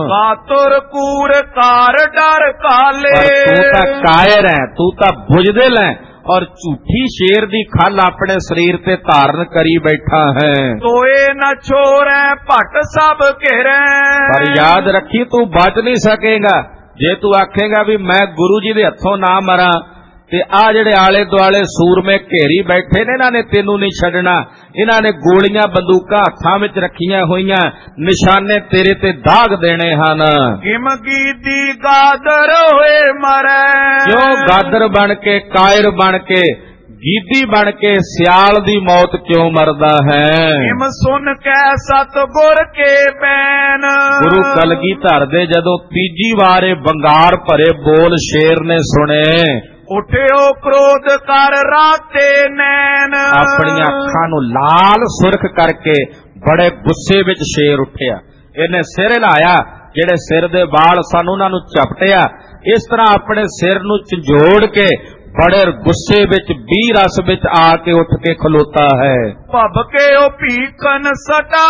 ਕਾਤੁਰ ਕੂਰ ਕਾਰ ਡਰ ਕਾਲੇ। ਪਰ ਤੂੰ ਤਾਂ ਕਾਇਰ ਹੈ, ਤੂੰ ਤਾਂ ਬੁਝਦਿਲ ਹੈ, ਔਰ ਝੂਠੀ ਸ਼ੇਰ ਦੀ ਖੱਲ ਆਪਣੇ ਸਰੀਰ ਤੇ ਧਾਰਨ ਕਰੀ ਬੈਠਾ ਹੈ। ਤੋਏ न ਛੋੜੈ ਭਟ ਸਭ ਘੇਰੈ। ਪਰ ਯਾਦ ਰੱਖੀ, ਤੂੰ ਬਚ ਨਹੀਂ ਸਕੇਗਾ ਜੇ ਤੂੰ ਆਖੇਗਾ ਵੀ ਮੈਂ ਗੁਰੂ ਜੀ ਦੇ ਹੱਥੋਂ ਨਾ ਮਰਾਂ, ਤੇ ਆ ਜਿਹੜੇ ਆਲੇ ਦੁਆਲੇ ਸੂਰਮੇ ਘੇਰੀ ਬੈਠੇ ਨੇ, ਇਹਨਾਂ ਨੇ ਤੈਨੂੰ ਨਹੀਂ ਛੱਡਣਾ। ਇਹਨਾਂ ਨੇ ਗੋਲੀਆਂ ਬੰਦੂਕਾਂ ਹੱਥਾਂ ਵਿੱਚ ਰੱਖੀਆਂ ਹੋਈਆਂ, ਨਿਸ਼ਾਨੇ ਤੇਰੇ ਤੇ ਦਾਗ ਦੇਣੇ ਹਨ। ਕਿਮ ਗੀਦੀ ਗਾਦਰ ਹੋਏ ਮਰੈ। ਕਿਉਂ ਗਾਦਰ ਬਣ ਕੇ, ਕਾਇਰ ਬਣ ਕੇ, ਗੀਦੀ ਬਣ ਕੇ ਸਿਆਲ ਦੀ ਮੌਤ ਕਿਉਂ ਮਰਦਾ ਹੈ? ਕਿਮ ਸੁਨ ਕੈ ਸਤਿਗੁਰ ਕੇ ਬੈਨ। ਗੁਰੂ ਕਲਗੀਧਰ ਦੇ ਜਦੋਂ ਤੀਜੀ ਵਾਰੇ ਬੰਗਾਰ ਭਰੇ ਬੋਲ ਸ਼ੇਰ ਨੇ ਸੁਣੇ, ਉਠਿਓ ਕ੍ਰੋਧ ਕਰ ਰਾਤੇ ਨੈਣ। ਆਪਣੀਆਂ ਅੱਖਾਂ ਨੂੰ ਲਾਲ ਸੁਰਖ ਕਰਕੇ ਬੜੇ ਗੁੱਸੇ ਵਿੱਚ ਸ਼ੇਰ ਉੱਠਿਆ। ਇਹਨੇ ਸਿਰ ਹਿਲਾਇਆ, ਜਿਹੜੇ ਸਿਰ ਦੇ ਵਾਲ ਸਨ ਉਹਨਾਂ ਨੂੰ ਝਪਟਿਆ। ਇਸ ਤਰ੍ਹਾਂ ਆਪਣੇ ਸਿਰ ਨੂੰ ਝੰਜੋੜ ਕੇ ਬੜੇ ਗੁੱਸੇ ਵਿੱਚ ਵੀਹ ਰਸ ਵਿੱਚ ਆ ਕੇ ਉੱਠ ਕੇ ਖਲੋਤਾ ਹੈ। ਭਬਕੇ ਉਹ ਭੀਖਨ ਸਟਾ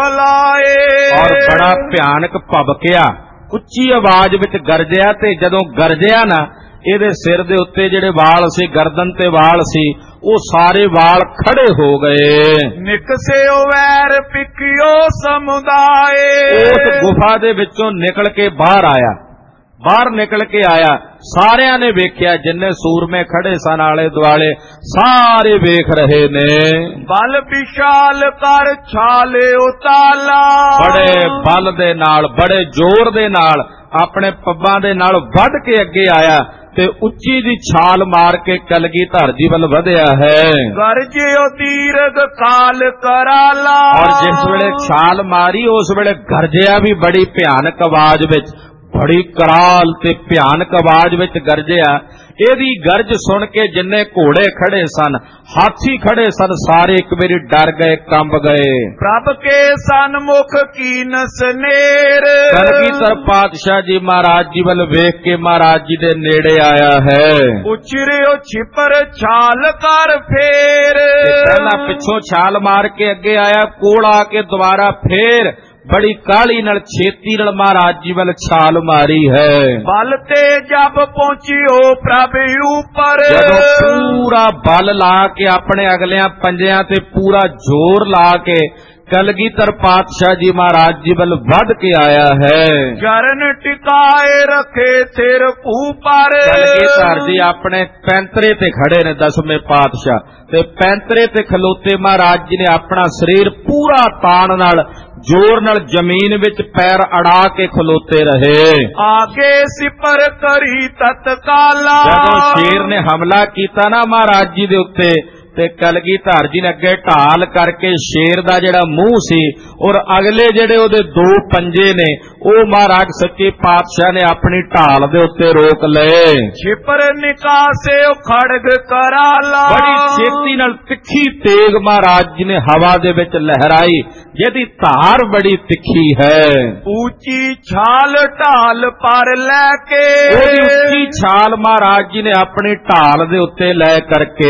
ਫਲਾਏ। ਔਰ ਬੜਾ ਭਿਆਨਕ ਭਬਕਿਆ, ਉੱਚੀ ਆਵਾਜ਼ ਵਿੱਚ ਗਰਜਿਆ, ਤੇ ਜਦੋਂ ਗਰਜਿਆ ਨਾ, ਇਹਦੇ ਸਿਰ ਦੇ ਉੱਤੇ ਜਿਹੜੇ ਵਾਲ ਸੀ, ਗਰਦਨ ਤੇ ਵਾਲ ਸੀ, ਉਹ ਸਾਰੇ ਵਾਲ ਖੜੇ ਹੋ ਗਏ। ਨਿਕਸਿਓ ਵੈਰ ਪਿਕਿਓ ਸਮੁਦਾਏ। ਉਸ ਗੁਫਾ ਦੇ ਵਿੱਚੋਂ ਨਿਕਲ ਕੇ ਬਾਹਰ ਆਇਆ, ਬਾਹਰ ਨਿਕਲ ਕੇ ਆਇਆ। ਸਾਰਿਆਂ ਨੇ ਵੇਖਿਆ, ਜਿੰਨੇ ਸੂਰਮੇ ਖੜੇ ਸਨ ਆਲੇ ਦੁਆਲੇ, ਸਾਰੇ ਵੇਖ ਰਹੇ ਨੇ। ਬਲ ਵਿਸ਼ਾਲ ਕਰ ਛਾਲੇ ਉਤਾਲਾ। ਬੜੇ ਬਲ ਦੇ ਨਾਲ, ਬੜੇ ਜ਼ੋਰ ਦੇ ਨਾਲ, ਆਪਣੇ ਪੱਬਾਂ ਦੇ ਨਾਲ ਵੱਧ ਕੇ ਅੱਗੇ ਆਇਆ ਤੇ ਉੱਚੀ ਦੀ ਛਾਲ ਮਾਰ ਕੇ ਕਲਗੀਧਰ ਜੀ ਵੱਲ ਵਧਿਆ ਹੈ। ਗਰਜਿਓ ਦੀਰਘ ਕਾਲ ਕਰਾਲਾ। ਔਰ ਜਿਸ ਵੇਲੇ ਛਾਲ ਮਾਰੀ, ਉਸ ਵੇਲੇ ਗਰਜਿਆ ਵੀ ਬੜੀ ਭਿਆਨਕ ਆਵਾਜ਼ ਵਿੱਚ, ਬੜੀ ਕਰਾਲ ਤੇ ਭਿਆਨਕ ਆਵਾਜ਼ ਵਿੱਚ ਗਰਜਿਆ। ਇਹਦੀ ਗਰਜ ਸੁਣ ਕੇ ਜਿੰਨੇ ਘੋੜੇ ਖੜੇ ਸਨ, ਹਾਥੀ ਖੜੇ ਸਨ, ਸਾਰੇ ਇੱਕ ਵਾਰੀ ਡਰ ਗਏ, ਕੰਬ ਗਏ। ਪ੍ਰਭ ਕੇ ਸਨਮੁਖ ਕੀਨ ਸਨੇਰ। ਕਲਗੀਧਰ ਪਾਤਸ਼ਾਹ ਜੀ ਮਹਾਰਾਜ ਜੀ ਵੱਲ ਵੇਖ ਕੇ ਮਹਾਰਾਜ ਜੀ ਦੇ ਨੇੜੇ ਆਇਆ ਹੈ। ਉਚਰਿਓ ਛਿਪਰ ਛਾਲ ਕਰ ਫੇਰ। ਪਹਿਲਾਂ ਪਿੱਛੋਂ ਛਾਲ ਮਾਰ ਕੇ ਅੱਗੇ ਆਇਆ, ਕੋਲ ਆ ਕੇ ਦੁਬਾਰਾ ਫੇਰ ਬੜੀ ਕਾਹਲੀ ਨਾਲ, ਛੇਤੀ ਨਾਲ ਮਹਾਰਾਜ ਜੀ ਵੱਲ ਛਾਲ ਮਾਰੀ ਹੈ। ਬਲ ਤੇ ਜਬ ਪਹੁੰਚਿਓ ਪ੍ਰਭ ਉਪਰ। ਜਦੋਂ ਪੂਰਾ ਬਲ ਲਾ ਕੇ, ਆਪਣੇ ਅਗਲਿਆਂ ਪੰਜਿਆਂ ਤੇ ਪੂਰਾ ਜ਼ੋਰ ਲਾ ਕੇ ਕਲਗੀਧਰ ਪਾਤਸ਼ਾਹ ਜੀ ਮਹਾਰਾਜ ਜੀ ਵੱਲ ਵੱਧ ਕੇ ਆਇਆ ਹੈ। ਚਰਨ ਟਿਕਾਏ ਰੱਖੇ ਸਿਰ ਉਪਰ। ਕਲਗੀਧਰ ਜੀ ਆਪਣੇ ਪੈਂਤਰੇ ਤੇ ਖੜੇ ਨੇ, ਦਸਵੇਂ ਪਾਤਸ਼ਾਹ, ਤੇ ਪੈਂਤਰੇ ਤੇ ਖਲੋਤੇ ਮਹਾਰਾਜ ਜੀ ਨੇ ਆਪਣਾ ਸਰੀਰ ਪੂਰਾ ਤਾਣ ਨਾਲ, ਜ਼ੋਰ ਨਾਲ ਜ਼ਮੀਨ ਵਿੱਚ ਪੈਰ ਅੜਾ ਕੇ ਖਲੋਤੇ ਰਹੇ। ਆਗੇ ਸਿਪਰ ਕਰੀ ਤਤਕਾਲਾ। ਜਦੋਂ ਸ਼ੇਰ ਨੇ ਹਮਲਾ ਕੀਤਾ ਨਾ ਮਹਾਰਾਜ ਜੀ ਦੇ ਉੱਤੇ, ਤੇ ਕਲਗੀਧਰ ਜੀ ਨੇ ਅੱਗੇ ਢਾਲ ਕਰਕੇ ਸ਼ੇਰ ਦਾ ਜਿਹੜਾ ਮੂੰਹ ਸੀ, ਔਰ ਅਗਲੇ ਜਿਹੜੇ ਉਹਦੇ ਦੋ ਪੰਜੇ ਨੇ, ਉਹ ਮਹਾਰਾਜ ਸੱਚੇ ਪਾਤਸ਼ਾਹ ਨੇ ਆਪਣੀ ਢਾਲ ਦੇ ਉੱਤੇ ਰੋਕ ਲਏ। ਛਿਪਰ ਨਿਕਾਸੇ ਖੜਗ ਕਰਾਲਾ। ਬੜੀ ਛੇਤੀ ਨਾਲ ਤਿੱਖੀ ਤੇਗ ਮਹਾਰਾਜ ਜੀ ਨੇ ਹਵਾ ਦੇ ਵਿੱਚ ਲਹਿਰਾਈ, ਜਿਹਦੀ ਧਾਰ ਬੜੀ ਤਿੱਖੀ ਹੈ। ਉੱਚੀ ਛਾਲ ਢਾਲ ਪਰ ਲੈ ਕੇ। ਉਹਦੀ ਉੱਚੀ ਛਾਲ ਮਹਾਰਾਜ ਜੀ ਨੇ ਆਪਣੀ ਢਾਲ ਦੇ ਉੱਤੇ ਲੈ ਕਰਕੇ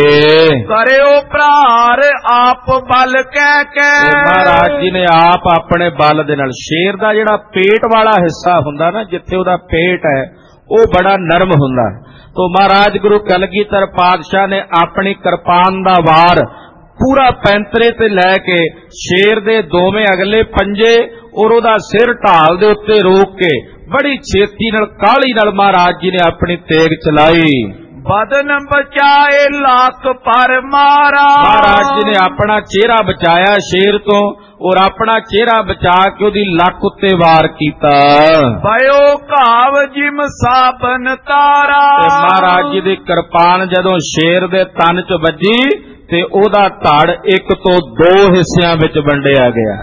ਕਰਿਓ ਪ੍ਰਾਰ ਆਪ ਬਲ ਕਹਿ ਕੇ। ਮਹਾਰਾਜ ਜੀ ਨੇ ਆਪ ਆਪਣੇ ਬਲ ਦੇ ਨਾਲ, ਸ਼ੇਰ ਦਾ ਜਿਹੜਾ ਪੇਟ ਵਾਲਾ ਹਿੱਸਾ ਹੁੰਦਾ ਨਾ, ਜਿੱਥੇ ਉਹਦਾ ਪੇਟ ਹੈ, ਉਹ ਬੜਾ ਨਰਮ ਹੁੰਦਾ। ਤੋ ਮਹਾਰਾਜ ਗੁਰੂ ਕਲਗੀਧਰ ਪਾਤਸ਼ਾਹ ਨੇ ਆਪਣੀ ਕਿਰਪਾਨ ਦਾ ਵਾਰ ਪੂਰਾ ਪੈਂਤਰੇ ਤੇ ਲੈ ਕੇ ਸ਼ੇਰ ਦੇ ਦੋਵੇਂ ਅਗਲੇ ਪੰਜੇ ਔਰ ਉਹਦਾ ਸਿਰ ਢਾਲ ਦੇ ਉੱਤੇ ਰੋਕ ਕੇ ਬੜੀ ਛੇਤੀ ਨਾਲ, ਕਾਹਲੀ ਨਾਲ ਮਹਾਰਾਜ ਜੀ ਨੇ ਆਪਣੀ ਤੇਗ ਚਲਾਈ। बदन बचाए लाख पर मारा। महाराज जी ने अपना चेहरा बचाया शेर तो और अपना चेहरा बचा के ओदी लक उत्ते वार कीता। भयो घाव जिम साबन तारा। महाराज जी दी किरपान जदों शेर दे तन च वजी ते ओदा धड़ एक तो दो हिस्सियां विच वंडिया गया।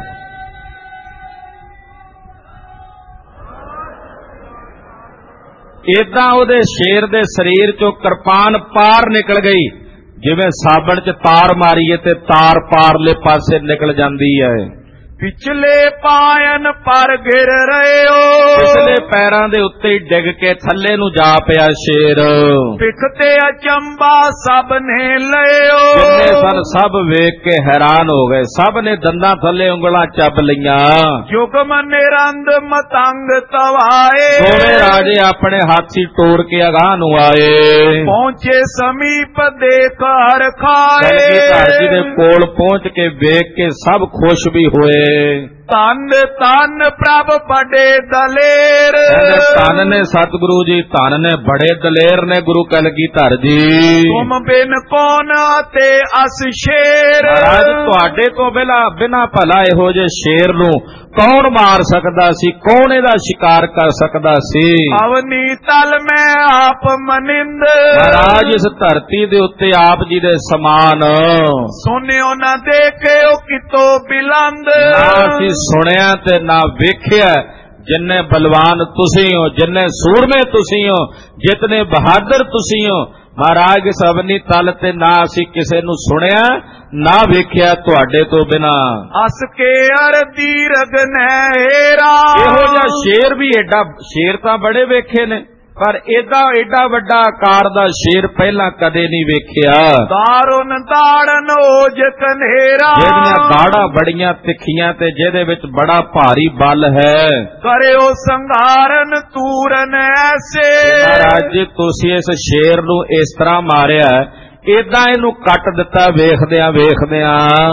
इदां ओदे शेर दे शरीर चों किरपान पार निकल गई जिवें साबण च तार मारीए ते तार पारले पासे निकल जांदी है। पिछले पायन पर गिर रहे हो। पिछले पैरां दे उत्ते ही डिग के थल्ले नूं जा पिया शेर। पिखते अचंबा सब ने लए हो। जिन्ने सन सब वेख के हैरान हो गए। सब ने दंदां थल्ले उंगलां चब लईयां। जुगम निरंद मतंग तवाए। दोवें राजे अपने हाथी टोर के अगाह नूं आए। पहुंचे समीप देख हर खाए। कलगीधर जी दे कोल पहुंच के वेख के सब खुश भी होए। धन धन प्रभ बड़े दलेर। धन ने सतगुरु जी, धन ने बड़े दलेर ने गुरु कलगीधर जी। तुम बिन कौन ते अस शेर। महाराज तुहाडे तो बिना बिना भला इहो जे शेर नूं कौन मार सकदा सी, कौन इहदा शिकार कर सकदा सी। अवनी तल में आप मनिंद। महाराज इस धरती दे उत्ते आप जी दे समान सुनियो न देखियो कितो बिलंद। ना सी सुनिया ते ना वेखिया। जिन्ने बलवान तुसी हो, जिन्ने सूरमे तुसी हो, जितने बहादुर तुसी हो, महाराज इस अवनी तल ते ना असी किसे नूं सुनिया ना वेखिया तुहाडे तो बिना। अस के अर दीरग नहेरा। इहो जिहा शेर भी एडा, शेर तां बड़े वेखे ने पर एदा एडा वड्डा आकार दा शेर पहला कदे नहीं वेखिया। दारुन दाड़न ओज कन्हेरा। जिहदियां दाड़ा बड़ियां तिखियां ते जिहदे विच बड़ा भारी बल है। करियो संघारन तूरन ऐसे। महाराज जी तुसी इस शेर नूं इस तरह मारिया इदा इनू कट दिता वेखदिया वेखदिया।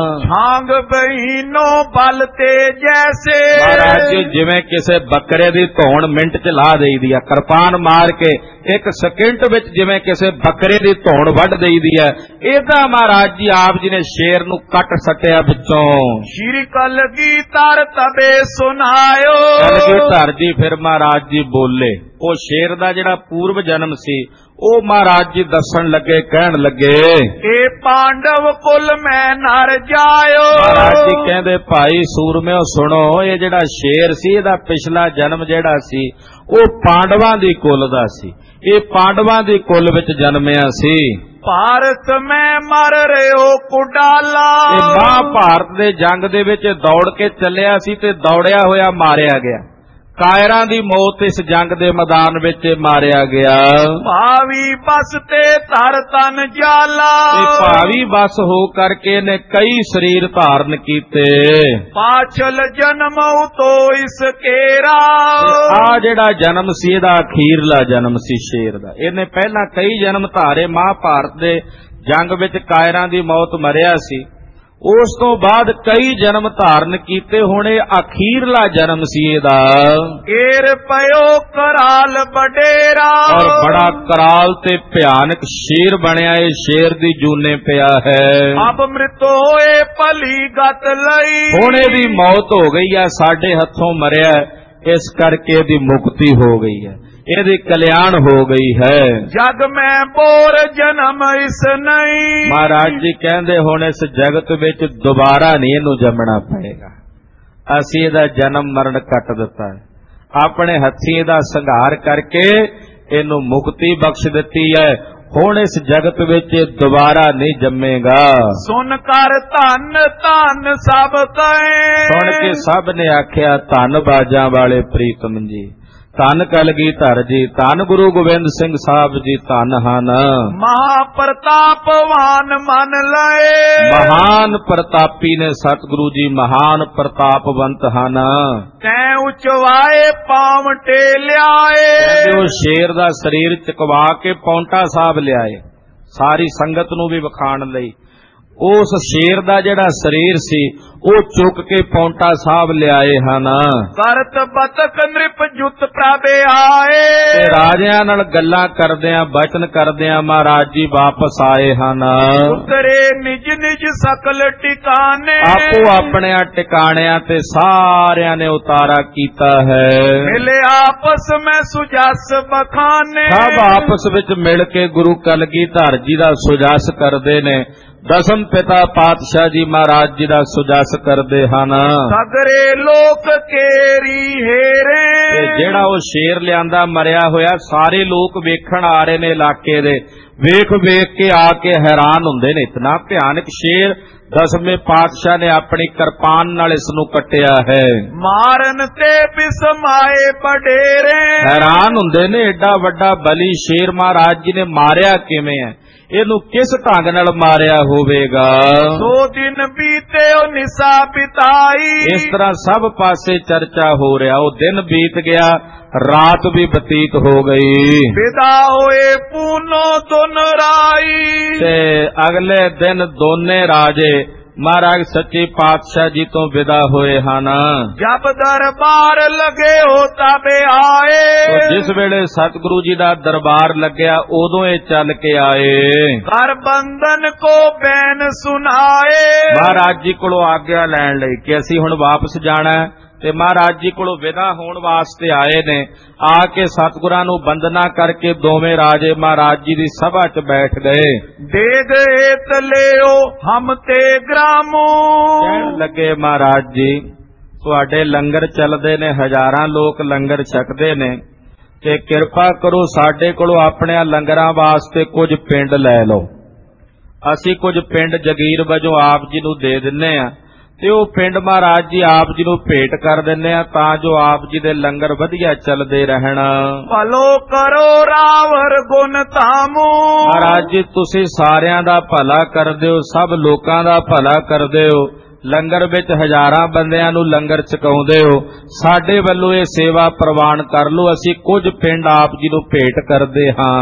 छांग बहीनो बल ते जैसे। महाराज जी जिवें किसे बकरे दी धौण मिंट च ला देई दी है। किरपान मार के एक सेकंड विच जिवें किसे बकरे दी धौण वड देई दी है, इदा महाराज जी आप जी ने शेर नू कट सटिया विचों। श्री कलगीधर तबे सुनायो। कलगीधर जी फिर महाराज जी बोले। ओ शेर दा जिहड़ा पूर्व जन्म सी ओ महाराज जी दसन लगे, कहन लगे ए पांडव कुल में नर जायो। महाराज जी कहंदे भाई सूरमेओ सुनो, ये जिहड़ा शेर सी इहदा पिछला जन्म जिहड़ा सी ओ पांडवां दी कुल दा सी। ये पांडवां दी कुल विच जन्मिया सी। भारत में मर रहे हो कुडाला। ये महाभारत दे जंग दे विच दौड़ के चलिया सी ते दौड़िया होया मारिया गया। कायरां दी मौत इस जंग दे मैदान विच मारिया गया। भावी बस ते धर तन जाला। भावी बस हो करके ने कई शरीर धारण कीते। पाछल जन्म तो इस केरा। आ जिहड़ा जन्म सी इहदा अखीरला जन्म सी शेर दा। इहने पहला कई जन्म धारे। महाभारत दे जंग विच कायरां दी मौत मरिया सी। उस तो बाद कई जन्म धारण कीते। हुणे अखीरला जन्म सी इहदा। एर पयो कराल बडेरा। और बड़ा कराल ते भयानक शेर बनया। ये शेर दी जूने पिया है। अब मृत होए भली गत लई। हुणे दी मौत हो गई है, साडे हथों मरिया, इस करके दी मुक्ति हो गई है, ਇਹਦੀ कल्याण हो गई है। जग में बोर जन्म इस नहीं। महाराज जी कहंदे हुण इस जगत विच दोबारा नहीं इहनूं जमना पएगा। असीं इहदा जन्म मरण कट दिता है। अपने हत्थीं इहदा संघार करके इहनूं मुक्ति बख्श दित्ती है। हुण इस जगत विच दोबारा नहीं जम्मेगा। सुन कर धन धन सब कहे। सुन के सब ने आख्या धन बाजां वाले प्रीतम जी, धन कलगीधर जी, धन गुरु गोबिंद सिंह साहब जी, धन हन। महाप्रतापवान मन लए। महान प्रतापी ने सतगुरु जी महान प्रतापवंत हन। तै उचवाए पावटे लियाए। वो शेर दा शरीर चकवा के पौंटा साहब लियाए सारी संगत नूं भी विखाण लई। ਉਸ ਸ਼ੇਰ ਦਾ ਜਿਹੜਾ ਸਰੀਰ ਸੀ ਉਹ ਚੁੱਕ ਕੇ ਪੌਂਟਾ ਸਾਹਿਬ ਲਿਆਏ ਹਨ। ਕਰਤ ਬਤਕ ਨ੍ਰਿਪ ਜੁਤ ਪ੍ਰਭੇ ਆਏ, ਤੇ ਰਾਜਿਆਂ ਨਾਲ ਗੱਲਾਂ ਕਰਦਿਆਂ ਬਚਨ ਕਰਦਿਆਂ ਮਹਾਰਾਜ ਜੀ ਵਾਪਸ ਆਏ ਹਨ। ਉਤਰੇ ਨਿਜ ਨਿਜ ਸਕਲ ਟਿਕਾਣੇ, ਆਪੋ ਆਪਣੇ ਟਿਕਾਣਿਆਂ ਤੇ ਸਾਰਿਆਂ ਨੇ ਉਤਾਰਾ ਕੀਤਾ ਹੈ। ਮਿਲੇ ਆਪਸ ਮੈਂ ਸੁਜਸ ਬਖਾਨੇ, ਸਭ ਆਪਸ ਵਿੱਚ ਮਿਲ ਕੇ ਗੁਰੂ ਕਲਗੀਧਰ ਜੀ ਦਾ ਸੁਜਸ ਕਰਦੇ ਨੇ। ਦਸਮ ਪਿਤਾ ਪਾਤਸ਼ਾਹ ਜੀ ਮਹਾਰਾਜ ਜੀ ਦਾ ਸੁਜਸ ਕਰਦੇ ਹਨ। ਸਗਰੇ ਲੋਕ ਕੇਰੀ ਹੇਰੇ, ਤੇ ਜਿਹੜਾ ਉਹ ਸ਼ੇਰ ਲਿਆਂਦਾ ਮਰਿਆ ਹੋਇਆ ਸਾਰੇ ਲੋਕ ਵੇਖਣ ਆ ਰਹੇ ਨੇ ਇਲਾਕੇ ਦੇ, ਵੇਖ ਵੇਖ ਕੇ ਆ ਕੇ ਹੈਰਾਨ ਹੁੰਦੇ ਨੇ। ਇਤਨਾ ਭਿਆਨਕ ਸ਼ੇਰ ਦਸਵੇਂ ਪਾਤਸ਼ਾਹ ਨੇ ਆਪਣੀ ਕਿਰਪਾਨ ਨਾਲ ਇਸ ਨੂੰ ਕੱਟਿਆ ਹੈ। ਮਾਰਨ ਤੇ ਬਿਸਮਾਏ ਬਡੇਰੇ, ਹੈਰਾਨ ਹੁੰਦੇ ਨੇ ਏਡਾ ਵੱਡਾ ਬਲੀ ਸ਼ੇਰ ਮਹਾਰਾਜ ਜੀ ਨੇ ਮਾਰਿਆ ਕਿਵੇਂ ਹੈ, ਇਹਨੂੰ ਕਿਸ ਢੰਗ ਨਾਲ ਮਾਰਿਆ ਹੋਵੇਗਾ। ਸੋ ਦਿਨ ਬੀਤੇ ਉਹ ਨਿਸਾ ਬਿਤਾਈ, ਇਸ ਤਰ੍ਹਾਂ ਸਭ ਪਾਸੇ ਚਰਚਾ ਹੋ ਰਿਹਾ। ਉਹ ਦਿਨ ਬੀਤ ਗਿਆ, ਰਾਤ ਵੀ ਬਤੀਤ ਹੋ ਗਈ। ਵਿਦਾ ਹੋਏ ਪੂਨੋ ਦੁਨ ਰਾਈ, ਤੇ ਅਗਲੇ ਦਿਨ ਦੋਨੇ ਰਾਜੇ ਮਹਾਰਾਜ ਸੱਚੇ ਪਾਤਸ਼ਾਹ ਜੀ ਤੋਂ ਵਿਦਾ ਹੋਏ ਹਨ। ਜਬ ਦਰਬਾਰ ਲਗੇ ਹੋ ਤਬੇ ਆਏ, ਜਿਸ ਵੇਲੇ ਸਤਿਗੁਰੂ ਜੀ ਦਾ ਦਰਬਾਰ ਲੱਗਿਆ ਉਦੋਂ ਇਹ ਚੱਲ ਕੇ ਆਏ। ਕਰ ਬੰਧਨ ਕੋ ਬੈਨ ਸੁਨਾਏ, ਮਹਾਰਾਜ ਜੀ ਕੋਲੋਂ ਆਗਿਆ ਲੈਣ ਲਈ ਕਿ ਅਸੀਂ ਹੁਣ ਵਾਪਸ ਜਾਣਾ ਹੈ, ਤੇ ਮਹਾਰਾਜ ਜੀ ਕੋਲੋਂ ਵਿਦਾ ਹੋਣ ਵਾਸਤੇ ਆਏ ਨੇ। ਆ ਕੇ ਸਤਿਗੁਰਾਂ ਨੂੰ ਬੰਦਨਾ ਕਰਕੇ ਦੋਵੇਂ ਰਾਜੇ ਮਹਾਰਾਜ ਜੀ ਦੀ ਸਭਾ 'ਚ ਬੈਠ ਗਏ। ਦੇ ਗਏ ਤਲਿਓ ਹਮ ਤੇ ਗ੍ਰਾਮੋ, ਕਹਿਣ ਲੱਗੇ ਮਹਾਰਾਜ ਜੀ ਤੁਹਾਡੇ ਲੰਗਰ ਚੱਲਦੇ ਨੇ, ਹਜ਼ਾਰਾਂ ਲੋਕ ਲੰਗਰ ਛਕਦੇ ਨੇ, ਤੇ ਕਿਰਪਾ ਕਰੋ ਸਾਡੇ ਕੋਲੋਂ ਆਪਣੇ ਲੰਗਰਾਂ ਵਾਸਤੇ ਕੁਝ ਪਿੰਡ ਲੈ ਲਓ। ਅਸੀਂ ਕੁਝ ਪਿੰਡ ਜਗੀਰ ਵਜੋਂ ਆਪ ਜੀ ਨੂੰ ਦੇ ਦਿੰਨੇ ਆ, ਤੇ ਉਹ ਪਿੰਡ ਮਹਾਰਾਜ ਜੀ ਆਪ ਜੀ ਨੂੰ ਭੇਟ ਕਰ ਦਿੰਨੇ ਆ, ਤਾਂ ਜੋ ਆਪ ਜੀ ਦੇ ਲੰਗਰ ਵਧੀਆ ਚੱਲਦੇ ਰਹਿਣ। ਭਲੋ ਕਰੋ ਰਾਵਰ ਗੁਣ ਧਾਮੋ, ਮਹਾਰਾਜ ਜੀ ਤੁਸੀਂ ਸਾਰਿਆਂ ਦਾ ਭਲਾ ਕਰਦੇ ਹੋ, ਸਭ ਲੋਕਾਂ ਦਾ ਭਲਾ ਕਰਦੇ ਹੋ, ਲੰਗਰ ਵਿੱਚ ਹਜ਼ਾਰਾਂ ਬੰਦਿਆਂ ਨੂੰ ਲੰਗਰ ਛਕਾਉਂਦੇ ਹੋ, ਸਾਡੇ ਵੱਲੋਂ ਇਹ ਸੇਵਾ ਪ੍ਰਵਾਨ ਕਰ ਲਓ, ਅਸੀਂ ਕੁਝ ਪਿੰਡ ਆਪ ਜੀ ਨੂੰ ਭੇਟ ਕਰਦੇ ਹਾਂ।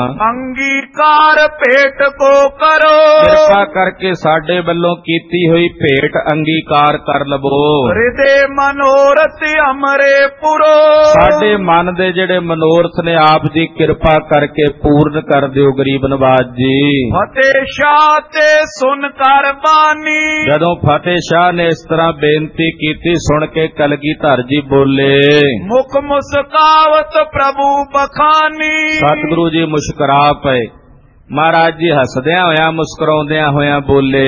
ਅੰਗੀਕਾਰ ਭੇਟ ਕੋ ਕਰੋ, ਕਿਰਪਾ ਕਰਕੇ ਸਾਡੇ ਵੱਲੋਂ ਕੀਤੀ ਹੋਈ ਭੇਟ ਅੰਗੀਕਾਰ ਕਰ ਲਵੋ। ਹਿਰਦੇ ਮਨੋਰਥ ਅਮਰੇ ਪੁਰੋ, ਸਾਡੇ ਮਨ ਦੇ ਜਿਹੜੇ ਮਨੋਰਥ ਨੇ ਆਪ ਜੀ ਕਿਰਪਾ ਕਰਕੇ ਪੂਰਨ ਕਰ ਦਿਓ ਗਰੀਬ ਨਵਾਜ ਜੀ। ਫਤਿਹ ਸ਼ਾਹ ਤੇ ਸੁਨ ਕਰ ਬਾਨੀ, ਜਦੋਂ ਫਤਿਹ ਸ਼ਾਹ ਨੇ ਇਸ ਤਰ੍ਹਾਂ ਬੇਨਤੀ ਕੀਤੀ, ਸੁਣ ਕੇ ਕਲਗੀਧਰ ਜੀ ਬੋਲੇ। ਮੁਖ ਮੁਸਕਾਵਤ ਪ੍ਰਭੂ ਬਖਾਨੀ, ਸਤਿਗੁਰੂ ਜੀ ਮੁਸਕਰਾ ਪਏ। ਮਹਾਰਾਜ ਜੀ ਹੱਸਦਿਆਂ ਹੋਇਆਂ ਮੁਸਕਰਾਉਂਦਿਆਂ ਹੋਇਆਂ ਬੋਲੇ,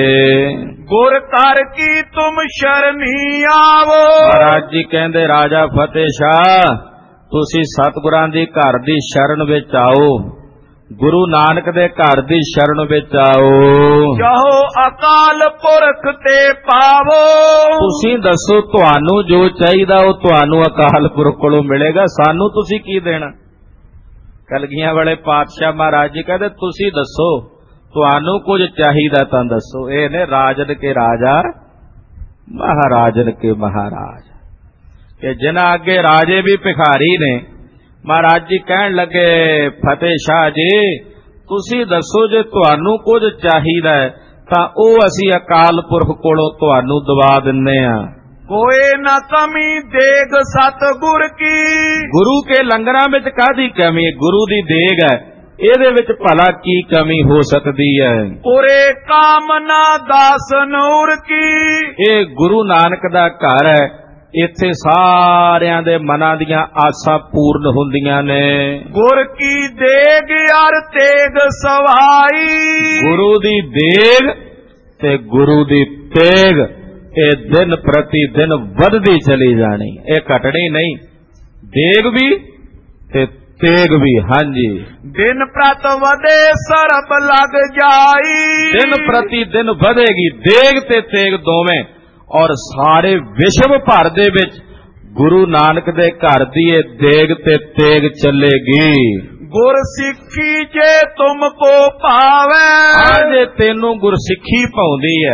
ਗੁਰ ਕਰ ਕੀ ਤੁਮ ਸ਼ਰਨੀ ਆਵੋ। ਮਹਾਰਾਜ ਜੀ ਕਹਿੰਦੇ ਰਾਜਾ ਫਤਿਹ ਸ਼ਾਹ ਤੁਸੀਂ ਸਤਿਗੁਰਾਂ ਦੀ ਘਰ ਦੀ ਸ਼ਰਨ ਵਿੱਚ ਆਓ, ਗੁਰੂ ਨਾਨਕ ਦੇ ਘਰ ਦੀ ਸ਼ਰਨ ਵਿੱਚ ਆਓ। ਚਾਹੋ ਅਕਾਲ ਪੁਰਖ ਤੇ ਪਾਵੋ, ਤੁਸੀਂ ਦੱਸੋ ਤੁਹਾਨੂੰ ਜੋ ਚਾਹੀਦਾ ਉਹ ਤੁਹਾਨੂੰ ਅਕਾਲ ਪੁਰਖ ਕੋਲੋਂ ਮਿਲੇਗਾ, ਸਾਨੂੰ ਤੁਸੀਂ ਕੀ ਦੇਣਾ। ਕਲਗੀਆਂ ਵਾਲੇ ਪਾਤਸ਼ਾਹ ਮਹਾਰਾਜ ਜੀ ਕਹਿੰਦੇ ਤੁਸੀਂ ਦੱਸੋ ਤੁਹਾਨੂੰ ਕੁਝ ਚਾਹੀਦਾ ਤਾਂ ਦੱਸੋ। ਇਹ ਨੇ ਰਾਜਨ ਕੇ ਰਾਜਾ ਮਹਾਰਾਜਨ ਕੇ ਮਹਾਰਾਜ, ਕਿ ਜਿਨ੍ਹਾਂ ਅੱਗੇ ਰਾਜੇ ਵੀ ਭਿਖਾਰੀ ਨੇ। ਮਹਾਰਾਜ ਜੀ ਕਹਿਣ ਲੱਗੇ ਫਤਿਹ ਸ਼ਾਹ ਜੀ ਤੁਸੀਂ ਦੱਸੋ ਜੇ ਤੁਹਾਨੂੰ ਕੁਝ ਚਾਹੀਦਾ ਹੈ ਤਾਂ ਉਹ ਅਸੀਂ ਅਕਾਲ ਪੁਰਖ ਕੋਲੋਂ ਤੁਹਾਨੂੰ ਦਵਾ ਦਿੰਨੇ ਆ। ਕੋਏ ਨਾ ਕਮੀ ਦੇਗ ਸਤਿਗੁਰ ਕੀ, ਗੁਰੂ ਕੇ ਲੰਗਰਾਂ ਵਿੱਚ ਕਾਹਦੀ ਕਮੀ ਹੈ, ਗੁਰੂ ਦੀ ਦੇਗ ਹੈ, ਇਹਦੇ ਵਿੱਚ ਭਲਾ ਕੀ ਕਮੀ ਹੋ ਸਕਦੀ ਹੈ। ਉਰੇ ਕਾਮਨਾ ਦਾਸ ਨੂਰ ਕੀ, ਇਹ ਗੁਰੂ ਨਾਨਕ ਦਾ ਘਰ ਹੈ, ਇੱਥੇ ਸਾਰਿਆਂ ਦੇ ਮਨਾਂ ਦੀਆਂ ਆਸਾਂ ਪੂਰਨ ਹੁੰਦੀਆਂ ਨੇ। ਗੁਰ ਕੀ ਦੇਗ ਅਰ ਤੇਗ ਸਵਾਈ, ਗੁਰੂ ਦੀ ਦੇਗ ਤੇ ਗੁਰੂ ਦੀ ਤੇਗ ਇਹ ਦਿਨ ਪ੍ਰਤੀ ਦਿਨ ਵੱਧਦੀ ਚਲੀ ਜਾਣੀ, ਇਹ ਘਟਣੀ ਨਹੀਂ। ਦੇਗ ਵੀ ਤੇ ਤੇਗ ਵੀ, ਹਾਂਜੀ ਦਿਨ ਪ੍ਰਤ ਵਧੇ ਸਰਬ ਲੱਗ ਜਾਈ, ਦਿਨ ਪ੍ਰਤੀ ਦਿਨ ਵਧੇਗੀ ਦੇਗ ਤੇ ਤੇਗ ਦੋਵੇਂ, ਔਰ ਸਾਰੇ ਵਿਸ਼ਵ ਭਰ ਦੇ ਵਿੱਚ ਗੁਰੂ ਨਾਨਕ ਦੇ ਘਰ ਦੀ ਇਹ ਦੇਗ ਤੇ ਤੇਗ ਚੱਲੇਗੀ। ਗੁਰ ਸਿੱਖੀ ਜੇ ਤੁਮ ਕੋ ਭਾਵੇ, ਜੇ ਤੈਨੂੰ ਗੁਰਸਿੱਖੀ ਭਾਉਂਦੀ ਹੈ,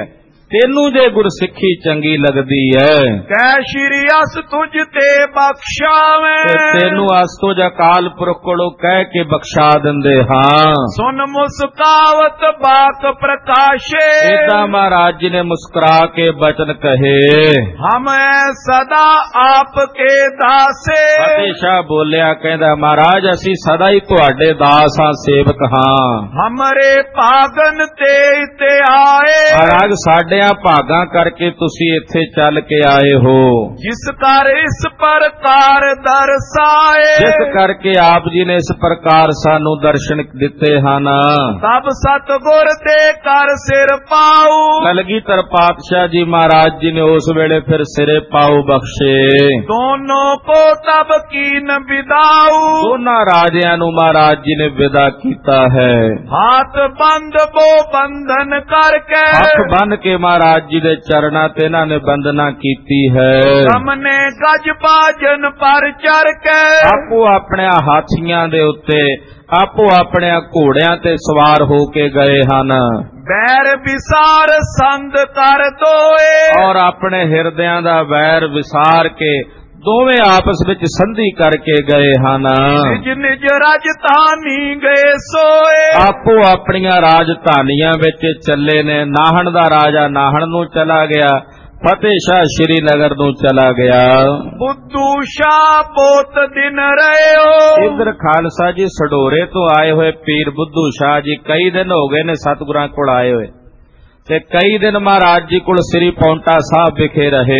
ਤੈਨੂੰ ਜੇ ਗੁਰਸਿੱਖੀ ਚੰਗੀ ਲੱਗਦੀ ਹੈ, ਕਹਿ ਸ਼੍ਰੀ ਅਸ ਤੁਝ ਤੇ ਬਖਸ਼ਾਵੇਂ, ਤੇ ਤੈਨੂੰ ਅਸ ਤੁਝ ਅਕਾਲ ਪੁਰਖ ਕੋਲੋਂ ਕਹਿ ਕੇ ਬਖਸ਼ਾ ਦਿੰਦੇ ਹਾਂ। ਸੁਨ ਮੁਸਕਾਵਤ ਬਾਕ ਪ੍ਰਕਾਸ਼ੇ, ਏਦਾਂ ਮਹਾਰਾਜ ਜੀ ਨੇ ਮੁਸਕਰਾ ਕੇ ਬਚਨ ਕਹੇ। ਹਮ ਸਦਾ ਆਪ ਕੇ ਦਾਸੇ, ਫਤਿਹ ਸ਼ਾਹ ਬੋਲਿਆ, ਕਹਿੰਦਾ ਮਹਾਰਾਜ ਅਸੀਂ ਸਦਾ ਹੀ ਤੁਹਾਡੇ ਦਾਸ ਹਾਂ, ਸੇਵਕ ਹਾਂ। ਹਮਰੇ ਭਾਗਨ ਤੇ ਤੇ ਆਏ, ਮਹਾਰਾਜ ਸਾਡਿਆਂ ਭਾਗਾਂ ਕਰਕੇ ਤੁਸੀਂ ਇੱਥੇ ਚੱਲ ਕੇ ਆਏ ਹੋ, ਜਿਸ ਕਰ ਇਸ ਪ੍ਰਕਾਰ ਦਰਸਾਏ, ਜਿਸ ਕਰਕੇ ਆਪ ਜੀ ਨੇ ਇਸ ਪ੍ਰਕਾਰ ਸਾਨੂੰ ਦਰਸ਼ਨ ਦਿੱਤੇ ਹਨ। ਤਬ ਸਤਿਗੁਰ ਦੇ ਕਰ ਸਿਰ ਪਾਉ, ਕਲਗੀਧਰ ਪਾਤਸ਼ਾਹ ਜੀ ਮਹਾਰਾਜ ਜੀ ਨੇ ਉਸ ਵੇਲੇ ਫਿਰ ਸਿਰੇ ਪਾਉ ਬਖਸ਼ੇ। ਦੋਨੋਂ ਕੋ ਤਬ ਕੀਨ ਵਿਦਾਉ, ਦੋਨਾਂ ਰਾਜਿਆਂ ਨੂੰ ਮਹਾਰਾਜ ਜੀ ਨੇ ਵਿਦਾ ਕੀਤਾ ਹੈ। ਹਾਥ ਬੰਦ ਬੋ ਬੰਧਨ ਕਰਕੇ, ਹੱਥ ਬੰਨ ਕੇ ਮਹਾਰਾਜ ਜੀ ਦੇ ਚਰਨਾਂ ਤੇ ਇਹਨਾਂ ਨੇ ਬੰਦਨਾ ਕੀਤੀ ਹੈ। ਸਾਹਮਣੇ ਗਜ ਬਾਜਨ ਪਰ ਚੜ ਕੇ, ਆਪੋ ਆਪਣੇ ਹਾਥੀਆਂ ਦੇ ਉੱਤੇ ਆਪੋ ਆਪਣੇ ਘੋੜਿਆਂ ਤੇ ਸਵਾਰ ਹੋ ਕੇ ਗਏ ਹਨ। ਬੈਰ ਵਿਸਾਰ ਸੰਦ ਕਰ ਦੋਏ, ਔਰ ਆਪਣੇ ਹਿਰਦਿਆਂ ਦਾ ਵੈਰ ਵਿਸਾਰ ਕੇ ਦੋਵੇਂ ਆਪਸ ਵਿੱਚ ਸੰਧੀ ਕਰਕੇ ਗਏ ਹਨ। ਨਿਜ ਨਿਜ ਰਾਜਧਾਨੀ ਗਏ ਸੋਏ, ਆਪੋ ਆਪਣੀਆਂ ਰਾਜਧਾਨੀਆਂ ਵਿੱਚ ਚੱਲੇ ਨੇ। ਨਾਹਣ ਦਾ ਰਾਜਾ ਨਾਹਣ ਨੂੰ ਚਲਾ ਗਿਆ, ਫਤਿਹ ਸ਼ਾਹ ਸ਼੍ਰੀਨਗਰ ਨੂੰ ਚਲਾ ਗਿਆ। ਬੁੱਧੂ ਸ਼ਾਹ ਬਹੁਤ ਦਿਨ ਰਹਿਓ, ਇਧਰ ਖਾਲਸਾ ਜੀ ਸਡੋਰੇ ਤੋਂ ਆਏ ਹੋਏ ਪੀਰ ਬੁੱਧੂ ਸ਼ਾਹ ਜੀ ਕਈ ਦਿਨ ਹੋ ਗਏ ਨੇ ਸਤਿਗੁਰਾਂ ਕੋਲ ਆਏ ਹੋਏ, ਤੇ ਕਈ ਦਿਨ ਮਹਾਰਾਜ ਜੀ ਕੋਲ ਸ੍ਰੀ ਪੌਂਟਾ ਸਾਹਿਬ ਵਿਖੇ ਰਹੇ।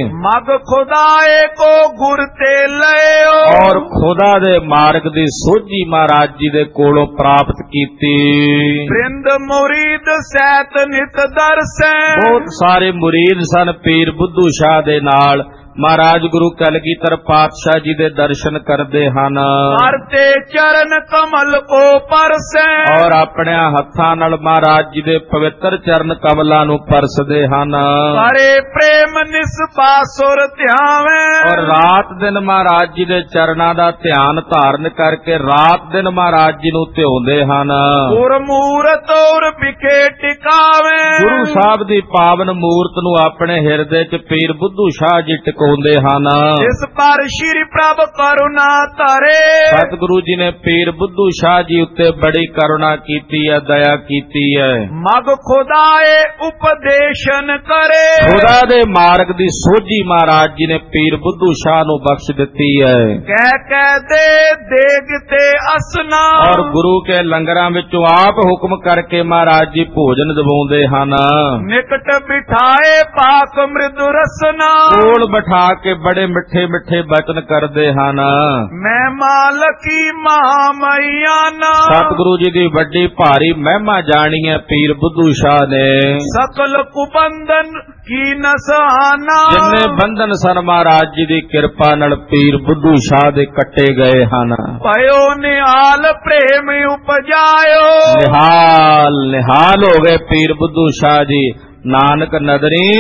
ਮਗ ਖੁਦਾਏ ਕੋ ਗੁਰ ਤੇ ਲਿਓ, ਔਰ ਖੁਦਾ ਦੇ ਮਾਰਗ ਦੀ ਸੋਝੀ ਮਹਾਰਾਜ ਜੀ ਦੇ ਕੋਲੋਂ ਪ੍ਰਾਪਤ ਕੀਤੀ। ਬ੍ਰਿੰਦ ਮੁਰੀਦ ਸੈਤ ਨਿਤ ਦਰਸੈ, ਬਹੁਤ ਸਾਰੇ ਮੁਰੀਦ ਸਨ ਪੀਰ ਬੁੱਧੂ ਸ਼ਾਹ ਦੇ ਨਾਲ। ਮਹਾਰਾਜ ਗੁਰੂ ਕਲਗੀਧਰ ਪਾਤਸ਼ਾਹ ਜੀ ਦੇ ਦਰਸ਼ਨ ਕਰਦੇ ਹਨ। ਕਰਤੇ ਚਰਨ ਕਮਲ ਕੋ ਪਰਸੈ, ਔਰ ਆਪਣੇ ਹੱਥਾਂ ਨਾਲ ਮਹਾਰਾਜ ਜੀ ਦੇ ਪਵਿੱਤਰ ਚਰਨ ਕਮਲਾਂ ਨੂੰ ਪਰਸਦੇ ਹਨ। ਕਰੇ ਪ੍ਰੇਮ ਨਿਸਪਾ ਸੁਰ ਧਿਆਵੇਂ, ਔਰ ਰਾਤ ਦਿਨ ਮਹਾਰਾਜ ਜੀ ਦੇ ਚਰਨਾਂ ਦਾ ਧਿਆਨ ਧਾਰਨ ਕਰਕੇ ਰਾਤ ਦਿਨ ਮਹਾਰਾਜ ਜੀ ਨੂੰ ਧਿਆਉਂਦੇ ਹਨ। ਗੁਰ ਮੂਰਤ ਔਰ ਵਿਖੇ ਟਿਕਾਵੇਂ, ਗੁਰੂ ਸਾਹਿਬ ਦੀ ਪਾਵਨ ਮੂਰਤ ਨੂੰ ਆਪਣੇ ਹਿਰਦੇ 'ਚ ਪੀਰ ਬੁੱਧੂ ਸ਼ਾਹ ਜੀ ਟਿਕਾਉਂਦੇ ਹਨ। ਇਸ ਪਰ ਸ਼੍ਰੀ ਪ੍ਰਭ ਕਰੁਣਾ ਧਰੇ, ਸਤਿਗੁਰੂ ਜੀ ਨੇ ਪੀਰ ਬੁੱਧੂ ਸ਼ਾਹ ਜੀ ਉੱਤੇ ਬੜੀ ਕਰੁਣਾ ਕੀਤੀ ਹੈ, ਦਇਆ ਕੀਤੀ ਹੈ। ਮਗ ਖੁਦਾਏ ਉਪਦੇਸ਼ਨ ਕਰੇ, ਖੁਦਾ ਦੇ ਮਾਰਗ ਦੀ ਸੋਝੀ ਮਹਾਰਾਜ ਜੀ ਨੇ ਪੀਰ ਬੁੱਧੂ ਸ਼ਾਹ ਨੂੰ ਬਖਸ਼ ਦਿੱਤੀ ਹੈ। ਕਹਿ ਕਹਿ ਦੇ ਦੇਗ ਤੇ ਅਸਨਾ, ਔਰ ਗੁਰੂ ਕੇ ਲੰਗਰਾਂ ਵਿੱਚੋਂ ਆਪ ਹੁਕਮ ਕਰਕੇ ਮਹਾਰਾਜ ਜੀ ਭੋਜਨ ਦਿਵਾਉਂਦੇ ਹਨ। ਨਿਕਟ ਬਿਠਾਏ ਪਾਕ ਮ੍ਰਿਦ ਰਸਨਾ, ਕੋਲ ਬਿਠਾ ਕੇ ਬੜੇ ਮਿੱਠੇ ਮਿੱਠੇ ਬਚਨ ਕਰਦੇ ਹਨ। ਮੈਂ ਮਾਲਕੀ ਮਹਾਮਈਆਨਾ, ਸਤਿਗੁਰੂ ਜੀ ਦੀ ਵੱਡੀ ਭਾਰੀ ਮਹਿਮਾ ਜਾਣੀ ਹੈ ਪੀਰ ਬੁੱਧੂ ਸ਼ਾਹ ਨੇ। ਸਕਲ ਕੁਬੰਧਨ ਕੀ ਨਸਾਨਾ, ਜਿੰਨੇ ਬੰਧਨ ਸਨ ਮਹਾਰਾਜ ਜੀ ਦੀ ਕਿਰਪਾ ਨਾਲ ਪੀਰ ਬੁੱਧੂ ਸ਼ਾਹ ਦੇ ਕੱਟੇ ਗਏ ਹਨ। ਭਇਓ ਨਿਹਾਲ ਪ੍ਰੇਮ ਉਪਜਾਇਓ, ਨਿਹਾਲ ਨਿਹਾਲ ਹੋ ਗਏ ਪੀਰ ਬੁੱਧੂ ਸ਼ਾਹ ਜੀ। ਨਾਨਕ ਨਦਰੀ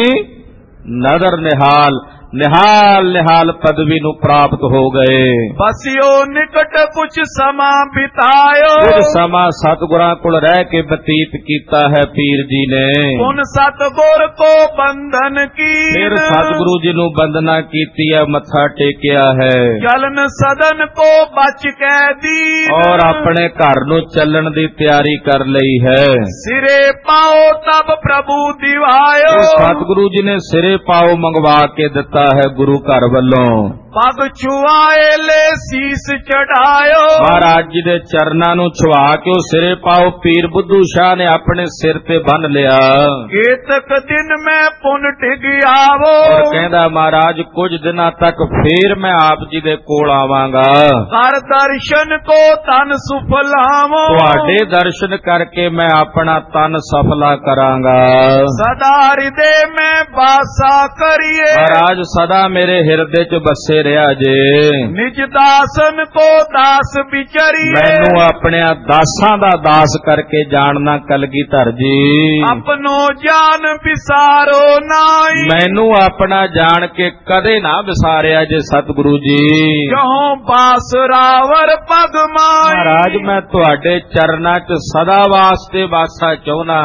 ਨਦਰ ਨਿਹਾਲ, ਨਿਹਾਲ ਨਿਹਾਲ ਪਦਵੀ ਨੂੰ ਪ੍ਰਾਪਤ ਹੋ ਗਏ। ਬਸਿਓ ਨਿਕਟ ਕੁਛ ਸਮਾਂ ਬਿਤਾਇਓ, ਕੁਝ ਸਮਾਂ ਸਤਿਗੁਰਾਂ ਕੋਲ ਰਹਿ ਕੇ ਬਤੀਤ ਕੀਤਾ ਹੈ ਪੀਰ ਜੀ ਨੇ। ਪੁਨ ਸਤਿਗੁਰ ਕੋ ਬੰਧਨ ਕੀ, ਫਿਰ ਸਤਿਗੁਰੂ ਜੀ ਨੂੰ ਬੰਦਨਾ ਕੀਤੀ ਹੈ, ਮੱਥਾ ਟੇਕਿਆ ਹੈ। ਚਲਨ ਸਦਨ ਕੋ ਬਚ ਕੈ ਦੀਨ, ਔਰ ਆਪਣੇ ਘਰ ਨੂੰ ਚੱਲਣ ਦੀ ਤਿਆਰੀ ਕਰ ਲਈ ਹੈ। ਸਿਰੇ ਪਾਓ ਤਬ ਪ੍ਰਭੂ ਦਿਵਾਇਓ, ਸਤਿਗੁਰੂ ਜੀ ਨੇ ਸਿਰੇ ਪਾਓ ਮੰਗਵਾ ਕੇ ਦਿੱਤਾ ਹੈ ਗੁਰੂ ਘਰ ਵੱਲੋਂ। ਪਗ ਛੁਆਏ ਲੈ ਸੀਸ ਚੜਾਇਓ, ਮਹਾਰਾਜ ਜੀ ਦੇ ਚਰਨਾਂ ਨੂੰ ਛੁਆ ਕੇ ਉਹ ਸਿਰੇ ਪਾਓ ਪੀਰ ਬੁੱਧੂ ਸ਼ਾਹ ਨੇ ਆਪਣੇ ਸਿਰ ਤੇ ਬੰਨ ਲਿਆ। ਕੇਤਕ ਦਿਨ ਮੈਂ ਪੁਨ ਟਿਕ ਆਵੋ, ਔਰ ਕਹਿੰਦਾ ਮਹਾਰਾਜ ਕੁਝ ਦਿਨਾਂ ਤੱਕ ਫੇਰ ਮੈਂ ਆਪ ਜੀ ਦੇ ਕੋਲ ਆਵਾਂਗਾ। ਕਰ ਦਰਸ਼ਨ ਕੋ ਤਨ ਸੁਫਲਾਵੋ, ਤੁਹਾਡੇ ਦਰਸ਼ਨ ਕਰਕੇ ਮੈਂ ਆਪਣਾ ਤਨ ਸਫਲਾ ਕਰਾਂਗਾ। ਸਦਾ ਹਿਰਦੇ ਮੈਂ ਬਾਸਾ ਕਰੀਏ, ਮਹਾਰਾਜ ਸਦਾ ਮੇਰੇ ਹਿਰਦੇ 'ਚ ਬਸੇ ਰਿਹਾ ਜੇ। ਨਿਜ ਦਾਸਨ ਕੋ ਦਾਸ ਵਿਚਰੀਏ, ਮੈਨੂੰ ਆਪਣੇ ਦਾਸਾਂ ਦਾ ਦਾਸ ਕਰਕੇ ਜਾਣਨਾ ਕਲਗੀਧਰ ਜੀ। ਆਪਣੋ ਜਾਨ ਵਿਸਾਰੋ ਨਾਈ, ਮੈਨੂੰ ਆਪਣਾ ਜਾਣ ਕੇ ਕਦੇ ਨਾ ਵਿਸਾਰਿਆ ਜੇ ਸਤਿਗੁਰੂ ਜੀ। ਜਹੋਂ ਬਾਸਰਾਵਰ ਪਗ ਮਾਈ, ਮਹਾਰਾਜ ਮੈਂ ਤੁਹਾਡੇ ਚਰਨਾਂ 'ਚ ਸਦਾ ਵਾਸਤੇ ਵਾਸਾ ਚਾਹੁੰਨਾ।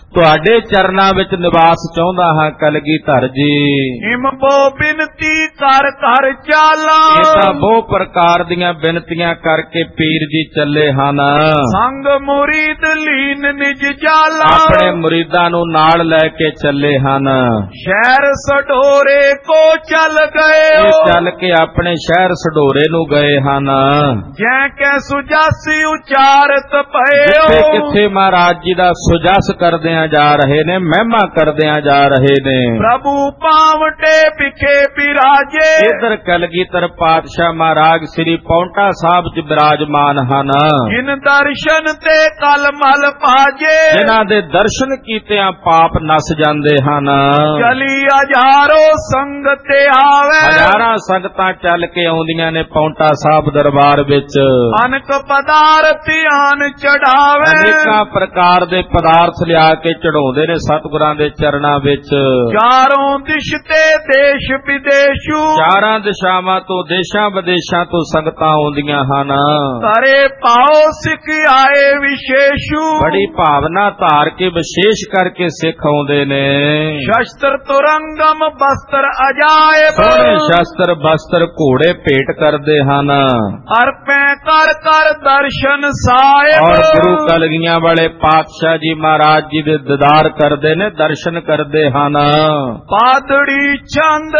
ਤੁਹਾਡੇ ਚਰਨਾਂ ਵਿੱਚ ਨਿਵਾਸ ਚਾਹੁੰਦਾ ਹਾਂ ਕਲਗੀਧਰ ਜੀ। ਹਿਮ ਬੋ ਬਿਨਤੀ ਕਰ ਕਰ ਚਾਲਾ, ਇਹ ਤਾਂ ਬਹੁ ਪ੍ਰਕਾਰ ਦੀਆਂ ਬਿਨਤੀਆਂ ਕਰਕੇ ਪੀਰ ਜੀ ਚੱਲੇ ਹਨ। ਸੰਗ ਮੁਰੀਦ ਲੀਨ ਨਿਜ ਜਾਲਾ, ਆਪਣੇ ਮੁਰੀਦਾਂ ਨੂੰ ਨਾਲ ਲੈ ਕੇ ਚੱਲੇ ਹਨ। ਸ਼ਹਿਰ ਸਢੋਰੇ ਕੋ ਚੱਲ ਗਏ, ਇਹ ਚੱਲ ਕੇ ਆਪਣੇ ਸ਼ਹਿਰ ਸਢੋਰੇ ਨੂੰ ਗਏ ਹਨ। ਜੈ ਕੈ ਸੁਜਾਸੀ ਉਚਾਰਤ ਭਏ, ਕਿੱਥੇ ਕਿੱਥੇ ਮਹਾਰਾਜ ਜੀ ਦਾ ਸੁਜਸ ਕਰਦਿਆਂ ਜਾ ਰਹੇ ਨੇ, ਮਹਿਮਾ ਕਰਦਿਆਂ ਜਾ ਰਹੇ ਨੇ। ਪ੍ਰਭੂ ਪਾਵਟੇ ਵਿਖੇ ਬਿਰਾਜੇ, ਇਧਰ ਕਲਗੀਧਰ ਪਾਤਸ਼ਾਹ ਮਹਾਰਾਜ ਸ੍ਰੀ ਪੌਂਟਾ ਸਾਹਿਬ ਚ ਬਿਰਾਜਮਾਨ ਹਨ। ਜਿਨ ਦਰਸ਼ਨ ਤੇ ਕਲ ਮਲ ਭਾਜੇ, ਜਿਨ੍ਹਾਂ ਦੇ ਦਰਸ਼ਨ ਕੀਤਿਆਂ ਪਾਪ ਨਸ ਜਾਂਦੇ ਹਨ। ਚਲੀ ਹਜ਼ਾਰੋ ਸੰਗ ਤੇ ਆਵੇ, ਹਜ਼ਾਰਾਂ ਸੰਗਤਾਂ ਚੱਲ ਕੇ ਆਉਂਦੀਆਂ ਨੇ ਪੌਂਟਾ ਸਾਹਿਬ ਦਰਬਾਰ ਵਿੱਚ। ਅਨਕ ਪਦਾਰਥ ਆਨ ਚੜਾਵੇ, ਅਨੇਕਾਂ ਪ੍ਰਕਾਰ ਦੇ ਪਦਾਰਥ ਲਿਆ ਕੇ ਚੜਾਉਂਦੇ ਨੇ ਸਤਿਗੁਰਾਂ ਦੇ ਚਰਨਾਂ ਵਿੱਚ। ਚਾਰੋਂ ਦਿਸ਼ ਤੇ ਦੇਸ਼ ਵਿਦੇਸ਼ੂ, ਚਾਰਾਂ ਦਿਸ਼ਾਵਾਂ ਤੋਂ ਦੇਸ਼ਾਂ ਵਿਦੇਸ਼ਾਂ ਤੋਂ ਸੰਗਤਾਂ ਆਉਂਦੀਆਂ ਹਨ। ਤਰੇ ਪਾਓ ਸਿੱਖ ਆਏ ਵਿਸ਼ੇਸ਼ੂ, ਬੜੀ ਭਾਵਨਾ ਧਾਰ ਕੇ ਵਿਸ਼ੇਸ਼ ਕਰਕੇ ਸਿੱਖ ਆਉਂਦੇ ਨੇ। ਸ਼ਸਤਰ ਤੁਰੰਗਮ ਬਸਤਰ ਅਜਾਇਬ, ਸੋਹਣੇ ਸ਼ਸਤਰ ਬਸਤਰ ਘੋੜੇ ਭੇਟ ਕਰਦੇ ਹਨ। ਅਰਪੈ ਕਰ ਕਰ ਦਰਸ਼ਨ ਸਾਹਿਬ, ਔਰ ਗੁਰੂ ਕਲਗੀਆਂ ਵਾਲੇ ਪਾਤਸ਼ਾਹ ਜੀ ਮਹਾਰਾਜ ਜੀ ਦੇ ਦੀਦਾਰ ਕਰਦੇ ਨੇ, ਦਰਸ਼ਨ ਕਰਦੇ ਹਨ। ਪਾਤੜੀ ਚੰਦ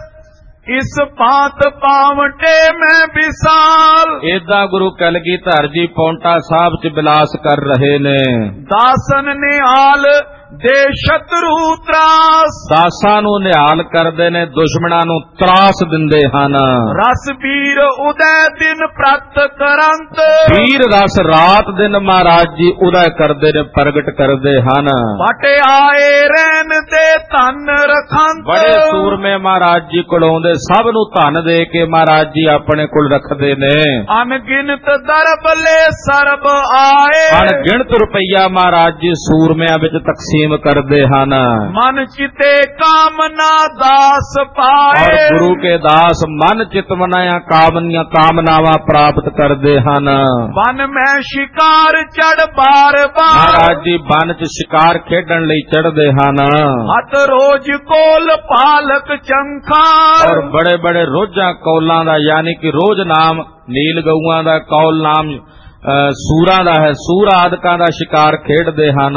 ਇਸ ਪਾਤ ਪਾਵਟੇ ਮੈਂ ਵਿਸਾਲ, ਏਦਾਂ ਗੁਰੂ ਕਲਗੀਧਰ ਜੀ ਪੌਂਟਾ ਸਾਹਿਬ ਚ ਬਿਲਾਸ ਕਰ ਰਹੇ ਨੇ। ਦਾਸਨ ਨਿਹਾਲ ਦੇ ਸ਼ਤਰੂ ਤਰਾਸ, ਦਾਸਾਂ ਨੂੰ ਨਿਹਾਲ ਕਰਦੇ ਨੇ, ਦੁਸ਼ਮਣਾਂ ਨੂੰ ਤਰਾਸ ਦਿੰਦੇ ਹਨ। ਰਸ ਵੀਰ ਉਦੈ ਦਿਨ ਪ੍ਰਤ ਕਰੰਤ, ਵੀਰ ਰਸ ਰਾਤ ਦਿਨ ਮਹਾਰਾਜ ਜੀ ਉਦੈ ਕਰਦੇ ਨੇ, ਪ੍ਰਗਟ ਕਰਦੇ ਹਨ। ਪਟੇ ਆਏ ਰਹਿਣ ਦੇ ਧਨ ਰਖੰਤ, ਬੜੇ ਸੂਰਮੇ ਮਹਾਰਾਜ ਜੀ ਕੋਲ ਆਉਂਦੇ, ਸਭ ਨੂੰ ਧਨ ਦੇ ਕੇ ਮਹਾਰਾਜ ਜੀ ਆਪਣੇ ਕੋਲ ਰੱਖਦੇ ਨੇ। ਅਨਗਿਨਤ ਦਰਬਲੇ ਸਰਬ ਆਏ, ਅਣਗਿਣਤ ਰੁਪਈਆ ਮਹਾਰਾਜ ਜੀ ਸੂਰਮਿਆਂ ਵਿੱਚ ਤਕਸੀਮ ਕਰਦੇ ਹਨ। ਮਨ ਚਿਤੇ ਕਾਮਨਾ ਦਾਸ ਪਾਏ, ਔਰ ਗੁਰੂ ਕੇ ਦਾਸ ਮਨ ਚਿਤਵਨਾਇਆ ਕਾਮਨੀਆਂ ਕਾਮਨਾਵਾਂ ਪ੍ਰਾਪਤ ਕਰਦੇ ਹਨ। ਬਨ ਮੈਂ ਸ਼ਿਕਾਰ ਚੜ ਬਾਰ ਬਾਰ, ਮਹਾਰਾਜ ਜੀ ਬਨ ਚ ਸ਼ਿਕਾਰ ਖੇਡਣ ਲਈ ਚੜ੍ਹਦੇ ਹਨ। ਹੱਥ ਰੋਜ ਕੋਲ ਪਾਲਕ ਚੰਖਾਰ, ਔਰ ਬੜੇ ਬੜੇ ਰੋਜ਼ਾਂ ਕੌਲਾਂ ਦਾ, ਯਾਨੀ ਕਿ ਰੋਜ਼ ਨਾਮ ਨੀਲ ਗਊਆਂ ਦਾ, ਕੌਲ ਨਾਮ ਸੂਰਾਂ ਦਾ ਹੈ, ਸੂਰ ਆਦਿਕਾਂ ਦਾ ਸ਼ਿਕਾਰ ਖੇਡਦੇ ਹਨ।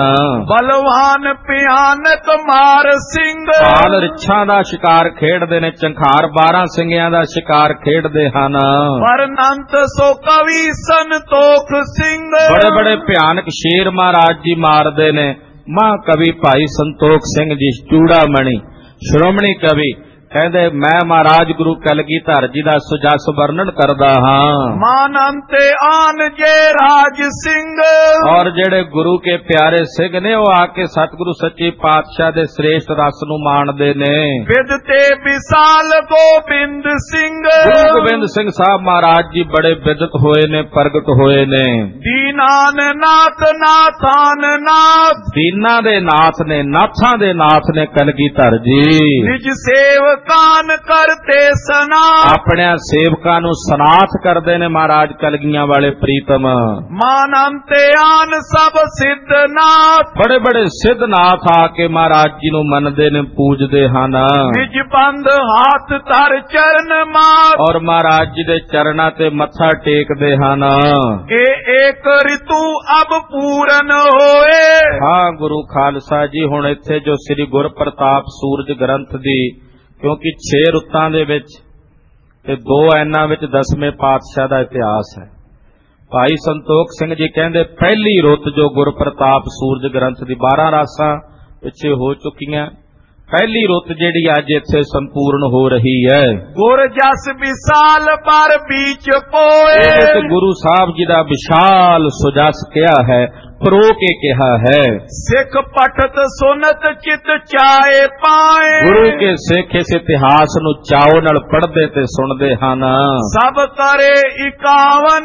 ਬਲਵਾਨ ਭਿਆਨਕ ਮਾਰ ਸਿੰਘ, ਕਾਲ ਰਿੱਛਾਂ ਦਾ ਸ਼ਿਕਾਰ ਖੇਡਦੇ ਨੇ, ਚੰਖਾਰ ਬਾਰਾਂ ਸਿੰਘਿਆਂ ਦਾ ਸ਼ਿਕਾਰ ਖੇਡਦੇ ਹਨ। ਪਰਨੰਤ ਸੋ ਕਵੀ ਸੰਤੋਖ ਸਿੰਘ, ਬੜੇ ਬੜੇ ਭਿਆਨਕ ਸ਼ੇਰ ਮਹਾਰਾਜ ਜੀ ਮਾਰਦੇ ਨੇ। ਮਹਾਂ ਕਵੀ ਭਾਈ ਸੰਤੋਖ ਸਿੰਘ ਜੀ ਚੂੜਾਮਣੀ ਸ਼੍ਰੋਮਣੀ ਕਵੀ ਕਹਿੰਦੇ, ਮੈਂ ਮਹਾਰਾਜ ਗੁਰੂ ਕਲਗੀਧਰ ਜੀ ਦਾ ਸੁਜਸ ਵਰਣਨ ਕਰਦਾ ਹਾਂ। ਮਾਨੰਤੇ ਆਨ ਜੇ ਰਾਜ ਸਿੰਘ, ਔਰ ਜਿਹੜੇ ਗੁਰੂ ਕੇ ਪਿਆਰੇ ਸਿੰਘ ਨੇ ਉਹ ਆ ਕੇ ਸਤਿਗੁਰੂ ਸੱਚੇ ਪਾਤਸ਼ਾਹ ਦੇ ਸ੍ਰੇਸ਼ਟ ਰਸ ਨੂੰ ਮਾਣਦੇ ਨੇ। ਵਿਦ ਤੇ ਵਿਸਾਲ ਗੋਬਿੰਦ ਸਿੰਘ, ਗੁਰੂ ਗੋਬਿੰਦ ਸਿੰਘ ਸਾਹਿਬ ਮਹਾਰਾਜ ਜੀ ਬੜੇ ਵਿਦਤ ਹੋਏ ਨੇ, ਪ੍ਰਗਟ ਹੋਏ ਨੇ। ਦੀਨਾਨ ਨਾਥ ਨਾਥਾਨ ਨਾਥ, ਦੀਨਾਂ ਦੇ ਨਾਥ ਨੇ, ਨਾਥਾਂ ਦੇ ਨਾਥ ਨੇ ਕਲਗੀਧਰ ਜੀ। ਨਿਜ ਸੇਵ ਕਾਨ ਕਰਤੇ ਸਨਾ, ਆਪਣਿਆਂ ਸੇਵਕਾਂ ਨੂੰ ਸਨਾਥ ਕਰਦੇ ਨੇ ਮਹਾਰਾਜ ਕਲਗੀਆਂ ਵਾਲੇ ਪ੍ਰੀਤਮ। ਮਾਨੰਤੇ ਆਨ ਸਭ ਸਿੱਧਨਾਥ, ਬੜੇ ਬੜੇ ਸਿੱਧਨਾਥ ਆ ਕੇ ਮਹਾਰਾਜ ਜੀ ਨੂੰ ਮੰਨਦੇ ਨੇ, ਪੂਜਦੇ ਹਨ। ਨਿਜ ਬੰਦ ਹੱਥ ਧਰ ਚਰਨ ਮਾਤ, ਔਰ ਮਹਾਰਾਜ ਜੀ ਦੇ ਚਰਨਾਂ ਤੇ ਮੱਥਾ ਟੇਕਦੇ ਹਨ। ਇਹ ਏਕ ਰਿਤੂ ਅਬ ਪੂਰਨ ਹੋਏ। ਹਾਂ ਗੁਰੂ ਖਾਲਸਾ ਜੀ, ਹੁਣ ਇੱਥੇ ਜੋ ਸ੍ਰੀ ਗੁਰ ਪ੍ਰਤਾਪ ਸੂਰਜ ਗ੍ਰੰਥ ਦੀ, ਕਿਉਂਕਿ ਛੇ ਰੁੱਤਾਂ ਦੇ ਵਿੱਚ ਤੇ ਦੋ ਐਨਾਂ ਵਿੱਚ ਦਸਵੇਂ ਪਾਤਸ਼ਾਹ ਦਾ ਇਤਿਹਾਸ ਹੈ। ਭਾਈ ਸੰਤੋਖ ਸਿੰਘ ਜੀ ਕਹਿੰਦੇ, ਪਹਿਲੀ ਰੁੱਤ ਜੋ ਗੁਰ ਪ੍ਰਤਾਪ ਸੂਰਜ ਗ੍ਰੰਥ ਦੀ ਬਾਰਾਂ ਰਾਸਾਂ ਪਿੱਛੇ ਹੋ ਚੁੱਕੀਆਂ, ਪਹਿਲੀ ਰੁੱਤ ਜਿਹੜੀ ਅੱਜ ਇੱਥੇ ਸੰਪੂਰਨ ਹੋ ਰਹੀ ਹੈ। ਗੁਰ ਜਸ ਵਿਸਾਲ ਪਰ ਬੀਚ ਪੋਏ, ਇਹ ਤੇ ਗੁਰੂ ਸਾਹਿਬ ਜੀ ਦਾ ਵਿਸ਼ਾਲ ਸੁਜਸ ਕਿਹਾ ਹੈ, ਪਰੋ ਕੇ ਕਿਹਾ ਹੈ। ਸਿੱਖ ਪਠਤ ਸੁਨਤ ਚਿਤ ਚਾਏ ਪਾਏ, ਗੁਰੂ ਕੇ ਸਿੱਖ ਇਸ ਇਤਿਹਾਸ ਨੂੰ ਚਾਉ ਨਾਲ ਪੜ੍ਹਦੇ ਤੇ ਸੁਣਦੇ ਹਨ। ਸਭ ਕਰੇ ਇਕਾਵਨ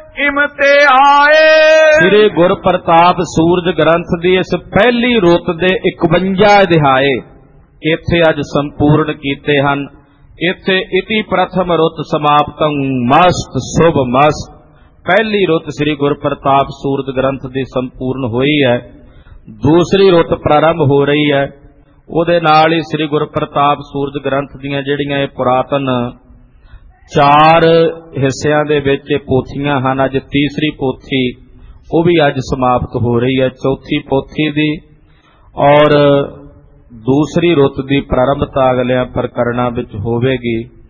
ਇਮਤੇ ਆਏ, ਸ੍ਰੀ ਗੁਰ ਪ੍ਰਤਾਪ ਸੂਰਜ ਗ੍ਰੰਥ ਦੀ ਇਸ ਪਹਿਲੀ ਰੁੱਤ ਦੇ ਇਕਵੰਜਾ ਅਧਿਆਏ ਇੱਥੇ ਅੱਜ ਸੰਪੂਰਨ ਕੀਤੇ ਹਨ। ਇੱਥੇ ਇਤੀ ਪ੍ਰਥਮ ਰੁੱਤ ਸਮਾਪਤੰ ਮਸਤ ਸ਼ੁਭ ਮਸਤ, ਪਹਿਲੀ ਰੁੱਤ ਸ੍ਰੀ ਗੁਰ ਪ੍ਰਤਾਪ ਸੂਰਜ ਗ੍ਰੰਥ ਦੀ ਸੰਪੂਰਨ ਹੋਈ ਹੈ। ਦੂਸਰੀ ਰੁੱਤ ਪ੍ਰਾਰੰਭ ਹੋ ਰਹੀ ਹੈ। ਉਹਦੇ ਨਾਲ ਹੀ ਸ੍ਰੀ ਗੁਰਪ੍ਰਤਾਪ ਸੂਰਜ ਗ੍ਰੰਥ ਦੀਆਂ ਜਿਹੜੀਆਂ ਇਹ ਪੁਰਾਤਨ ਚਾਰ ਹਿੱਸਿਆਂ ਦੇ ਵਿੱਚ ਇਹ ਪੋਥੀਆਂ ਹਨ, ਅੱਜ ਤੀਸਰੀ ਪੋਥੀ ਉਹ ਵੀ ਅੱਜ ਸਮਾਪਤ ਹੋ ਰਹੀ ਹੈ। ਚੌਥੀ ਪੋਥੀ ਦੀ ਔਰ ਦੂਸਰੀ ਰੁੱਤ ਦੀ ਪ੍ਰਾਰੰਭਤਾ ਅਗਲਿਆਂ ਪ੍ਰਕਰਣਾਂ ਵਿੱਚ ਹੋਵੇਗੀ।